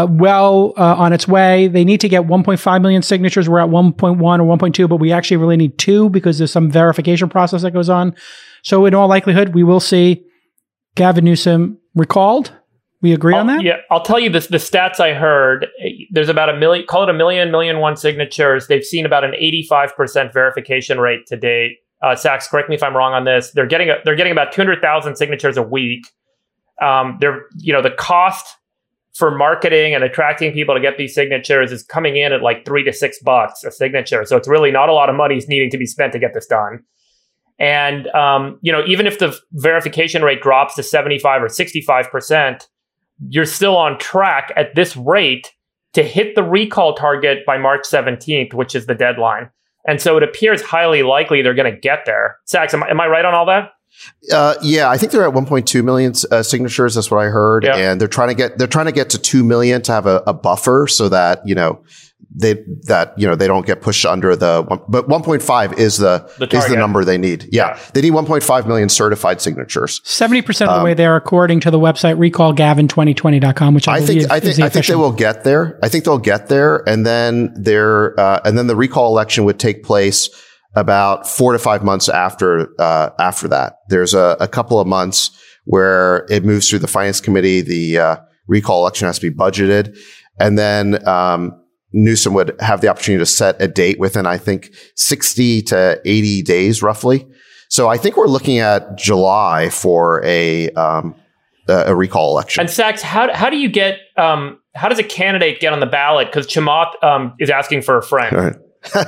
on its way. They need to get 1.5 million signatures. We're at 1.1 or 1.2, but we actually really need 2 because there's some verification process that goes on. So in all likelihood, we will see Gavin Newsom recalled. We agree on that? Yeah, I'll tell you this. The stats I heard, there's about 1 million, call it 1,100,001 signatures. They've seen about an 85% verification rate to date. Sachs, correct me if I'm wrong on this. They're getting about 200,000 signatures a week. The cost for marketing and attracting people to get these signatures is coming in at like $3 to $6 a signature. So it's really not a lot of money needing to be spent to get this done. And, even if the verification rate drops to 75 or 65%, you're still on track at this rate to hit the recall target by March 17th, which is the deadline. And so it appears highly likely they're going to get there. Sachs, am I right on all that? Yeah, I think they're at 1.2 million signatures. That's what I heard, and they're trying to get to 2 million to have a buffer so that they don't get pushed under the. But 1.5 is the number they need. Yeah, they need 1.5 million certified signatures. 70% of the way there, according to the website recallgavin2020.com, which I think they will get there. I think they'll get there, and then the recall election would take place about 4 to 5 months after that. There's a couple of months where it moves through the finance committee. The recall election has to be budgeted. And then Newsom would have the opportunity to set a date within, I think, 60 to 80 days, roughly. So I think we're looking at July for a recall election. And Sachs, how do you get, how does a candidate get on the ballot? Because Chamath is asking for a friend. Right. Wait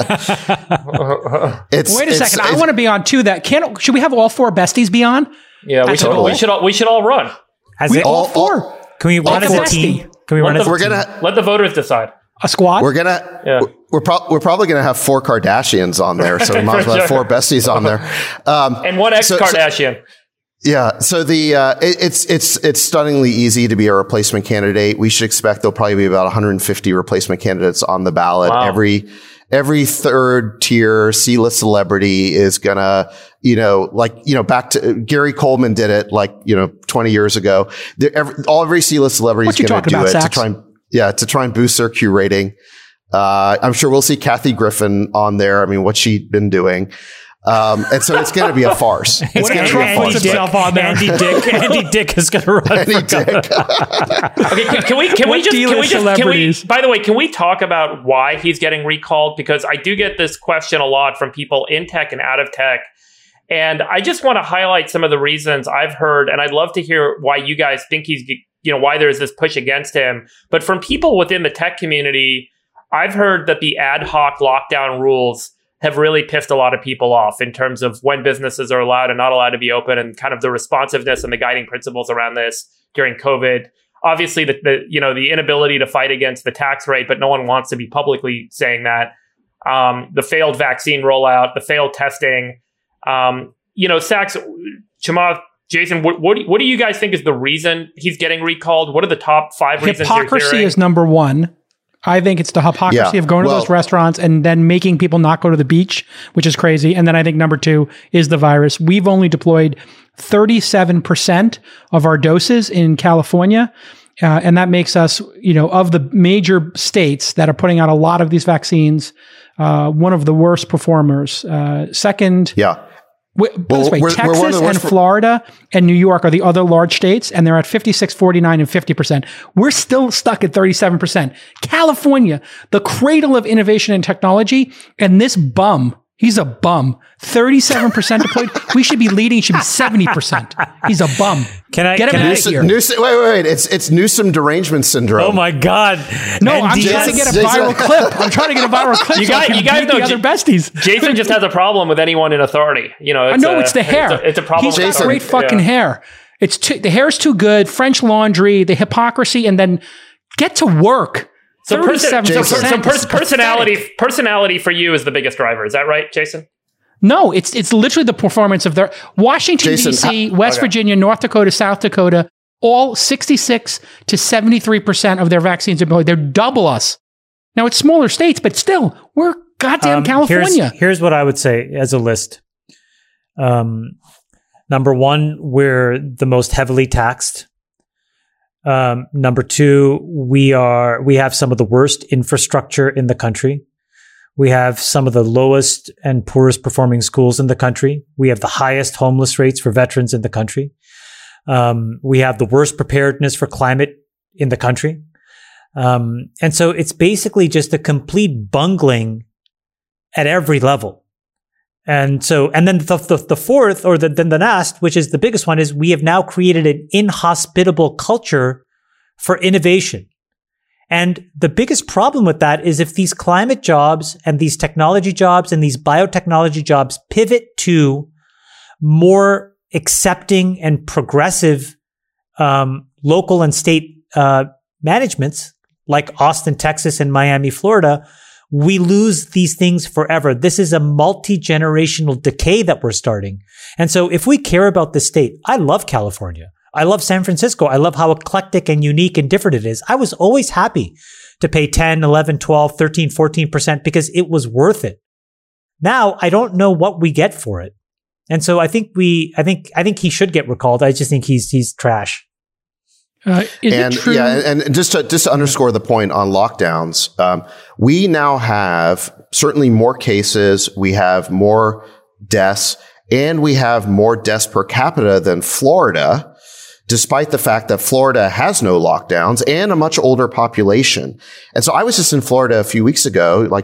a second. I want to be on too. Should we have all 4 besties be on? Yeah, we should all run. All 4. Can we run as a team? Can we run as a team? Let the voters decide. A squad? We're probably gonna have 4 Kardashians on there, so we might as well have 4 besties on there. And one ex-Kardashian. Yeah. So it's stunningly easy to be a replacement candidate. We should expect there'll probably be about 150 replacement candidates on the ballot. Wow. Every third tier C-list celebrity is gonna, back to Gary Coleman did it 20 years ago. Every C-list celebrity is going to do it to try and boost their Q rating. I'm sure we'll see Kathy Griffin on there. I mean, what's she been doing? And so it's going to be a farce. It's going to be a farce. Andy Dick is going to run. Andy Dick. Okay, by the way, can we talk about why he's getting recalled? Because I do get this question a lot from people in tech and out of tech. And I just want to highlight some of the reasons I've heard, and I'd love to hear why you guys think he's, why there's this push against him. But from people within the tech community, I've heard that the ad hoc lockdown rules have really pissed a lot of people off in terms of when businesses are allowed and not allowed to be open, and kind of the responsiveness and the guiding principles around this during COVID. Obviously, the inability to fight against the tax rate, but no one wants to be publicly saying that. The failed vaccine rollout, the failed testing. Sachs, Chamath, Jason, what do you guys think is the reason he's getting recalled? What are the top 5 reasons? Hypocrisy is number 1. I think it's the hypocrisy of going to those restaurants and then making people not go to the beach, which is crazy. And then I think number 2 is the virus. We've only deployed 37% of our doses in California. And that makes us, of the major states that are putting out a lot of these vaccines, one of the worst performers. Second. Yeah. Texas and Florida and New York are the other large states, and they're at 56, 49, and 50%. We're still stuck at 37%. California, the cradle of innovation and technology, and this bum, he's a bum. 37% deployed. We should be leading. Should be 70%. He's a bum. Get him out of here? Wait. It's Newsom derangement syndrome. Oh my God! No, I'm trying to get a viral clip. I'm trying to get a viral clip. You guys know the other besties. Jason just has a problem with anyone in authority. It's the hair. It's a problem. He's got great fucking hair. The hair's too good. French laundry, the hypocrisy, and then get to work. So personality for you is the biggest driver. Is that right, Jason? No, it's literally the performance of their Washington, D.C., West Virginia, North Dakota, South Dakota, All 66 to 73% of their vaccines are deployed. They're double us. Now, it's smaller states, but still, we're goddamn California. Here's what I would say as a list. Number one, we're the most heavily taxed. Number two, we have some of the worst infrastructure in the country. We have some of the lowest and poorest performing schools in the country. We have the highest homeless rates for veterans in the country. We have the worst preparedness for climate in the country. And so it's basically just a complete bungling at every level. And then the fourth, or the last, which is the biggest one, is we have now created an inhospitable culture for innovation. And the biggest problem with that is if these climate jobs and these technology jobs and these biotechnology jobs pivot to more accepting and progressive local and state managements like Austin, Texas, and Miami, Florida, we lose these things forever. This is a multi-generational decay that we're starting. And so if we care about the state, I love California. I love San Francisco. I love how eclectic and unique and different it is. I was always happy to pay 10, 11, 12, 13, 14% because it was worth it. Now I don't know what we get for it. And so I think he should get recalled. I just think he's trash. Is it true? Yeah, and just to underscore the point on lockdowns, we now have certainly more cases, we have more deaths, and we have more deaths per capita than Florida, despite the fact that Florida has no lockdowns and a much older population. And so I was just in Florida a few weeks ago, like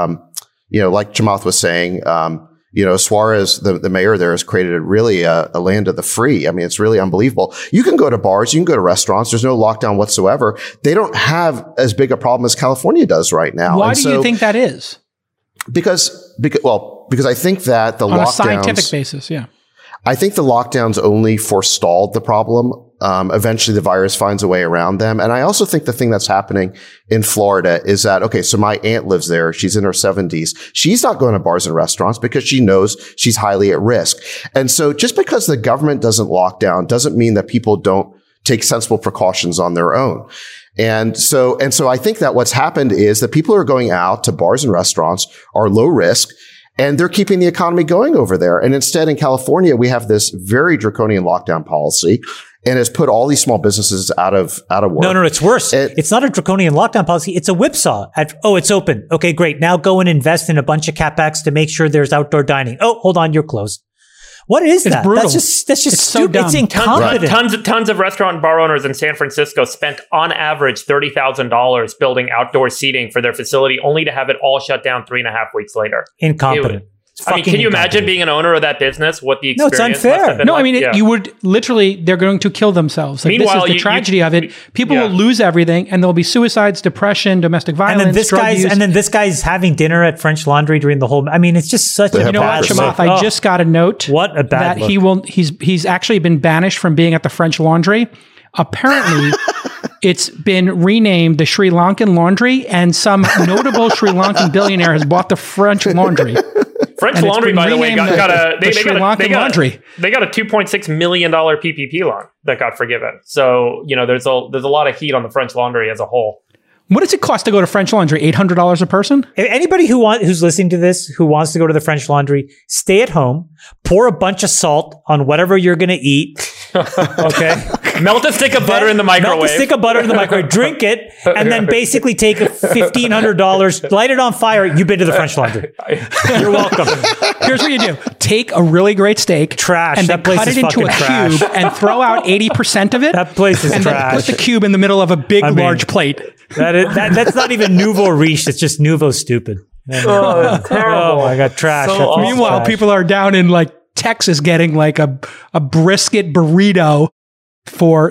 Chamath was saying, Suarez, the mayor there, has created a land of the free. I mean, it's really unbelievable. You can go to bars, you can go to restaurants. There's no lockdown whatsoever. They don't have as big a problem as California does right now. Why do you think that is? Because I think that the lockdowns, on a scientific basis, yeah. I think the lockdowns only forestalled the problem. Eventually the virus finds a way around them. And I also think the thing that's happening in Florida is that, okay, so my aunt lives there. She's in her 70s. She's not going to bars and restaurants because she knows she's highly at risk. And so just because the government doesn't lock down doesn't mean that people don't take sensible precautions on their own. And so I think that what's happened is that people who are going out to bars and restaurants are low risk. And they're keeping the economy going over there. And instead, in California, we have this very draconian lockdown policy, and has put all these small businesses out of work. No, it's worse. It's not a draconian lockdown policy. It's a whipsaw. It's open. Okay, great. Now go and invest in a bunch of CapEx to make sure there's outdoor dining. Oh, hold on, you're closed. What is that? Brutal. That's just it's so dumb. It's incompetent. Tons of restaurant and bar owners in San Francisco spent on average $30,000 building outdoor seating for their facility, only to have it all shut down 3.5 weeks later. Incompetent. Can you imagine being an owner of that business? What the experience it's unfair. must have been like? You would literally, they're going to kill themselves. Meanwhile, this is the tragedy of it. People will lose everything, and there'll be suicides, depression, domestic violence, and then this guy's having dinner at French Laundry during the whole. I mean, it's just such a. You know what, Chamath? I just got a note. What a bad look. He's actually been banished from being at the French Laundry. Apparently, it's been renamed the Sri Lankan Laundry, and some notable Sri Lankan billionaire has bought the French Laundry. French Laundry, by the way, got a $2.6 million PPP loan that got forgiven. So there's a lot of heat on the French Laundry as a whole. What does it cost to go to French Laundry? $800 a person? If anybody who's listening to this who wants to go to the French Laundry, stay at home, pour a bunch of salt on whatever you're going to eat. Okay. Melt a stick of butter in the microwave. Drink it, and then basically take $1,500, light it on fire. You've been to the French Laundry. You're welcome. Here's what you do. Take a really great steak, and then cut it into a cube and throw out 80% of it. That place is trash. And then put the cube in the middle of a large plate. That's not even nouveau riche. It's just nouveau stupid. Oh, terrible. Oh my God, trash. So meanwhile, trash. people are down in Texas getting a brisket burrito for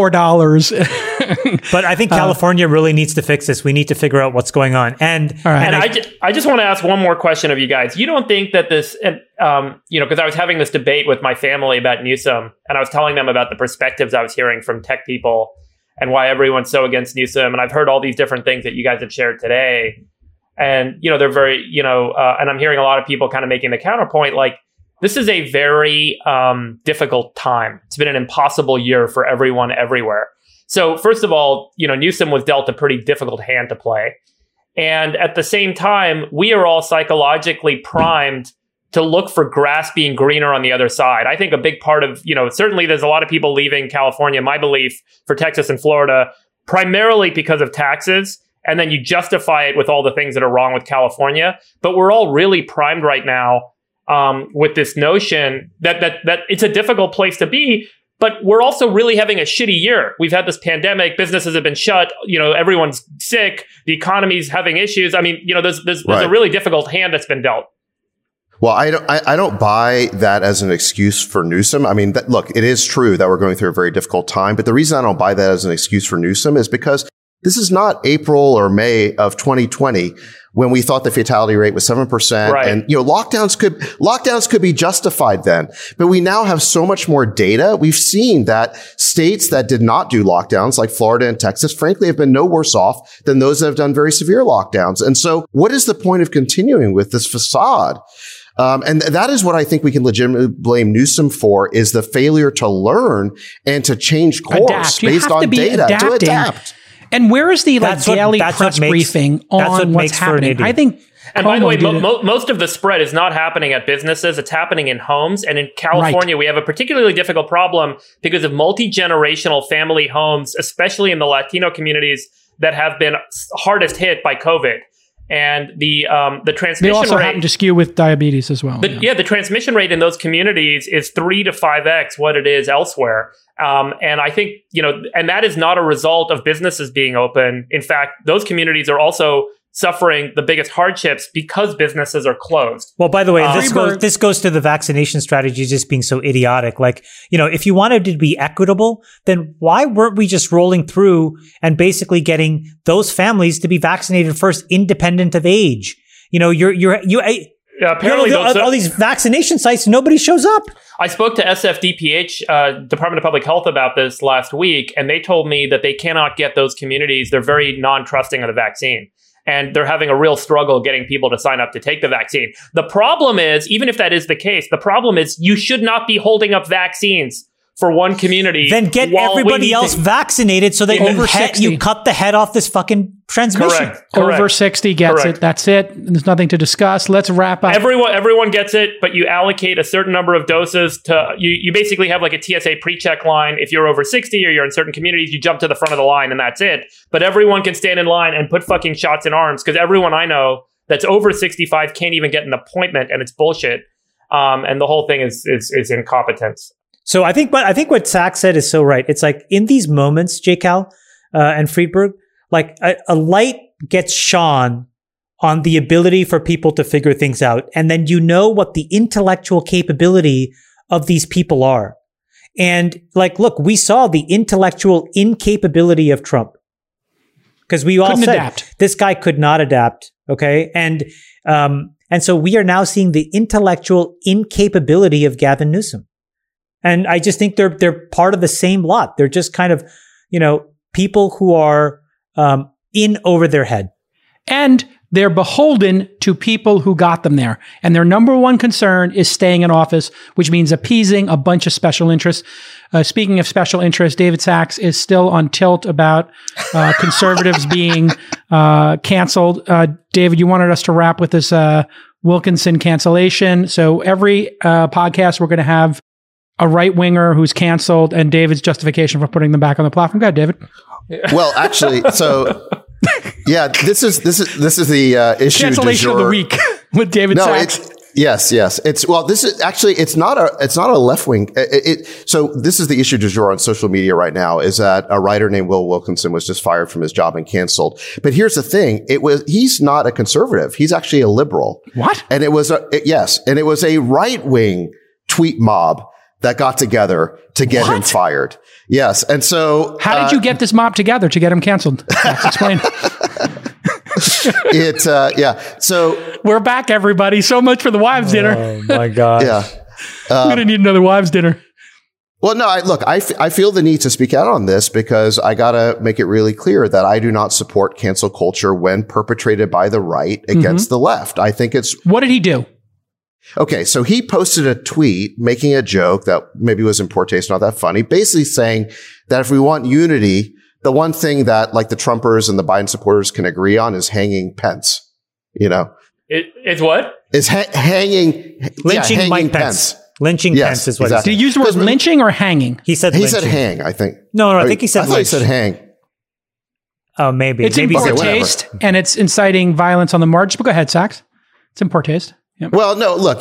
$4. But I think California really needs to fix this. We need to figure out what's going on. I just want to ask one more question of you guys. You don't think that this, because I was having this debate with my family about Newsom, and I was telling them about the perspectives I was hearing from tech people and why everyone's so against Newsom. And I've heard all these different things that you guys have shared today. And, they're very, and I'm hearing a lot of people kind of making the counterpoint, this is a very difficult time. It's been an impossible year for everyone everywhere. So first of all, Newsom was dealt a pretty difficult hand to play. And at the same time, we are all psychologically primed to look for grass being greener on the other side. I think a big part of, certainly there's a lot of people leaving California, my belief, for Texas and Florida, primarily because of taxes. And then you justify it with all the things that are wrong with California. But we're all really primed right now with this notion that it's a difficult place to be. But we're also really having a shitty year. We've had this pandemic. Businesses have been shut. Everyone's sick. The economy's having issues. I mean, there's a really difficult hand that's been dealt. Well, I don't buy that as an excuse for Newsom. I mean, look, it is true that we're going through a very difficult time. But the reason I don't buy that as an excuse for Newsom is because this is not April or May of 2020 when we thought the fatality rate was 7%. Right. And, lockdowns could be justified then. But we now have so much more data. We've seen that states that did not do lockdowns, like Florida and Texas, frankly, have been no worse off than those that have done very severe lockdowns. And so what is the point of continuing with this facade? And that is what I think we can legitimately blame Newsom for, is the failure to learn and to change course based on data, to adapt. And where is the daily press briefing on what's happening? I think. And by the way, most of the spread is not happening at businesses. It's happening in homes. And in California, we have a particularly difficult problem because of multi-generational family homes, especially in the Latino communities that have been hardest hit by COVID. And the transmission rate. They also happen to skew with diabetes as well. The transmission rate in those communities is 3 to 5x what it is elsewhere. And I think, and that is not a result of businesses being open. In fact, those communities are also suffering the biggest hardships because businesses are closed. Well, by the way, this goes to the vaccination strategy just being so idiotic. Like, if you wanted to be equitable, then why weren't we just rolling through and basically getting those families to be vaccinated first, independent of age? Apparently, all these vaccination sites, nobody shows up. I spoke to SFDPH, Department of Public Health, about this last week, and they told me that they cannot get those communities. They're very non-trusting of the vaccine. And they're having a real struggle getting people to sign up to take the vaccine. The problem is, even if that is the case, the problem is you should not be holding up vaccines for one community. Then get everybody else vaccinated so that you cut the head off this fucking transmission. Correct. Over 60 gets it. That's it. There's nothing to discuss. Let's wrap up. Everyone gets it, but you allocate a certain number of doses to, you basically have like a TSA pre-check line. If you're over 60 or you're in certain communities, you jump to the front of the line and that's it. But everyone can stand in line and put fucking shots in arms, because everyone I know that's over 65 can't even get an appointment, and it's bullshit. And the whole thing is incompetence. So I think what Zach said is so right. It's like in these moments, J-Cal and Friedberg, like a light gets shone on the ability for people to figure things out. And then what the intellectual capability of these people are. And look, we saw the intellectual incapability of Trump. Because we all said this guy could not adapt. Okay. And so we are now seeing the intellectual incapability of Gavin Newsom. And I just think they're part of the same lot. They're just kind of, people who are in over their head. And they're beholden to people who got them there. And their number one concern is staying in office, which means appeasing a bunch of special interests. Speaking of special interests, David Sacks is still on tilt about conservatives being canceled. David, you wanted us to wrap with this Wilkinson cancellation. So every podcast, we're going to have a right-winger who's canceled and David's justification for putting them back on the platform. Go ahead, David. Well, actually, so yeah, this is the issue. Cancellation of the week with David Sacks. Yes. This is actually, it's not a left wing. So this is the issue du jour on social media right now, is that a writer named Will Wilkinson was just fired from his job and canceled. But here's the thing. He's not a conservative. He's actually a liberal. What? And it was a right wing tweet mob that got together to get him fired. Yes. And so how did you get this mob together to get him canceled? Let's explain. So we're back, everybody. So much for the wives' dinner. Oh my God. Yeah. We're going to need another wives' dinner. Well, no, I feel the need to speak out on this because I got to make it really clear that I do not support cancel culture when perpetrated by the right against the left. I think it's... What did he do? Okay, so he posted a tweet making a joke that maybe was in poor taste, not that funny, basically saying that if we want unity, the one thing that like the Trumpers and the Biden supporters can agree on is hanging Pence. You know, it's what? Is hanging Lynching hanging Mike Pence. Lynching Yes, Pence is what exactly. Did he use the word lynching or hanging? he said. He lynching. said hang, I think. No, I think he said I thought he lynch. said hang. Oh, maybe. It's in maybe he poor said whatever. taste, and it's inciting violence on the march. But go ahead, Sachs. It's in poor taste. Yep. Well, no, look,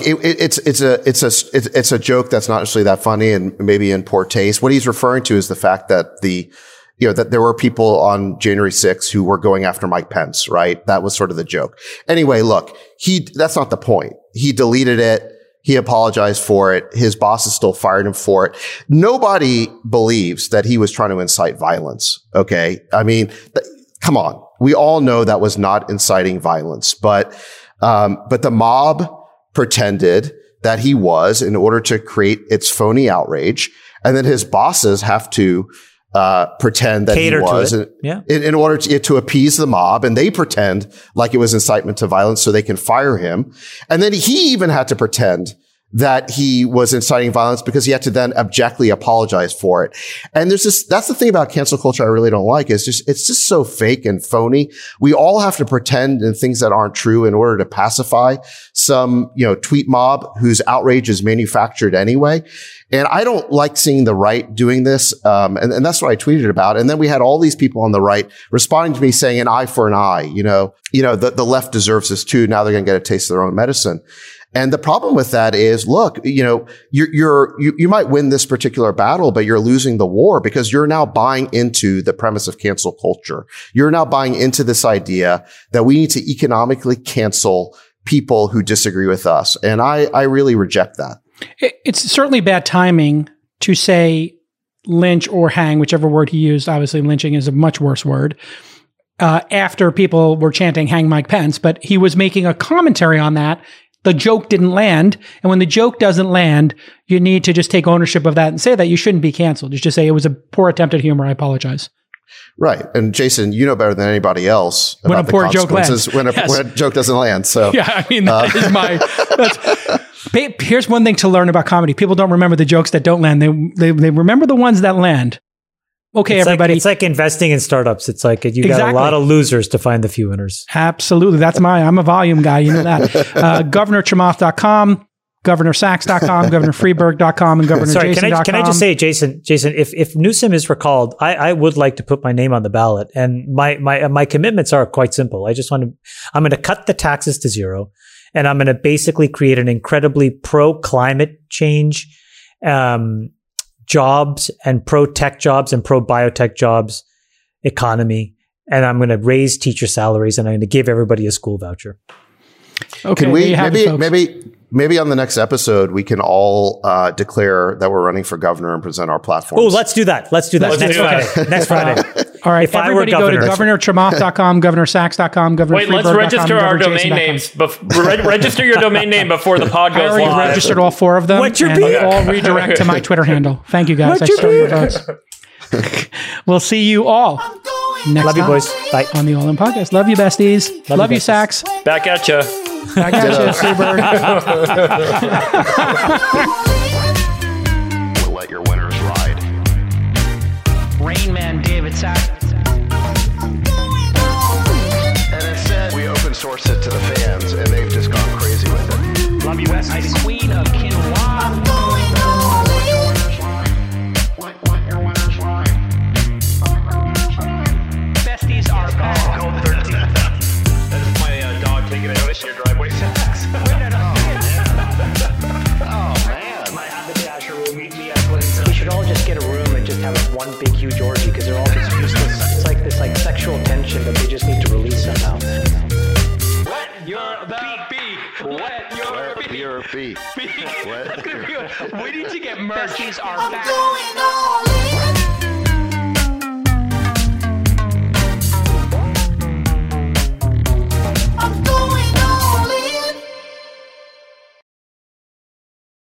it's a joke that's not necessarily that funny and maybe in poor taste. What he's referring to is the fact that that there were people on January 6th who were going after Mike Pence, right? That was sort of the joke. Anyway, look, that's not the point. He deleted it. He apologized for it. His bosses still fired him for it. Nobody believes that he was trying to incite violence. Okay. I mean, come on. We all know that was not inciting violence, but the mob pretended that he was in order to create its phony outrage. And then his bosses have to pretend that Cater he was to it. Yeah. in order to appease the mob, and they pretend like it was incitement to violence so they can fire him. And then he even had to pretend that he was inciting violence because he had to then abjectly apologize for it. And that's the thing about cancel culture I really don't like is it's just so fake and phony. We all have to pretend in things that aren't true in order to pacify some, tweet mob whose outrage is manufactured anyway. And I don't like seeing the right doing this. And that's what I tweeted about. And then we had all these people on the right responding to me saying an eye for an eye, the left deserves this too. Now they're going to get a taste of their own medicine. And the problem with that is, look, you might win this particular battle, but you're losing the war because you're now buying into the premise of cancel culture. You're now buying into this idea that we need to economically cancel people who disagree with us. And I really reject that. It's certainly bad timing to say lynch or hang, whichever word he used. Obviously, lynching is a much worse word. After people were chanting hang Mike Pence, but he was making a commentary on that. The joke didn't land. And when the joke doesn't land, you need to just take ownership of that and say that you shouldn't be canceled. You just say it was a poor attempt at humor. I apologize. Right. And Jason, you know better than anybody else When about a poor the joke lands. consequences when a joke doesn't land. So Yeah, I mean, that is here's one thing to learn about comedy. People don't remember the jokes that don't land. They remember the ones that land. Okay, everybody. It's like investing in startups. It's like you got Exactly. a lot of losers to find the few winners. Absolutely. I'm a volume guy. You know that. GovernorChamath.com, GovernorSachs.com, GovernorFreeberg.com, and Sorry, GovernorJason.com. can I just say, Jason, if Newsom is recalled, I would like to put my name on the ballot. And my commitments are quite simple. I'm going to cut the taxes to zero. And I'm going to basically create an incredibly pro-climate change jobs and pro-tech jobs and pro-biotech jobs economy. And I'm going to raise teacher salaries and I'm going to give everybody a school voucher. Okay, can we there you have it, folks. maybe on the next episode we can all declare that we're running for governor and present our platforms. Oh, let's do that. Let's do that next Friday. Next Friday. All right, If I were everybody go to governor. GovernorChamath.com, GovernorSachs.com, GovernorFreeberg.com. Wait, let's register our domain GovernorJason.com. names. Register your domain name before the pod I goes already live. registered all 4 of them. What's your and beat? they all redirect to my Twitter handle. Thank you, guys. I saw your votes. We'll see you all next Love you, time boys. Bye. on the All In Podcast. Love you, besties. Love you, besties. Sachs. Back at you. I got you, Freeberg. We'll let your winners ride. Rain Man David Sachs. And instead, we open source it to the fans, and they've just gone crazy with it. Love you, West. Queen of Quinoa. Besties are back. Code 13. That is my dog taking a notice in your driveway. We should all just get a room and just have one big huge orgy because they're all just useless. It's like this sexual tension that they just need to release somehow. Wet your beak. Wet your beak. Your feet. We need to get merch. Besties are back. Going all in.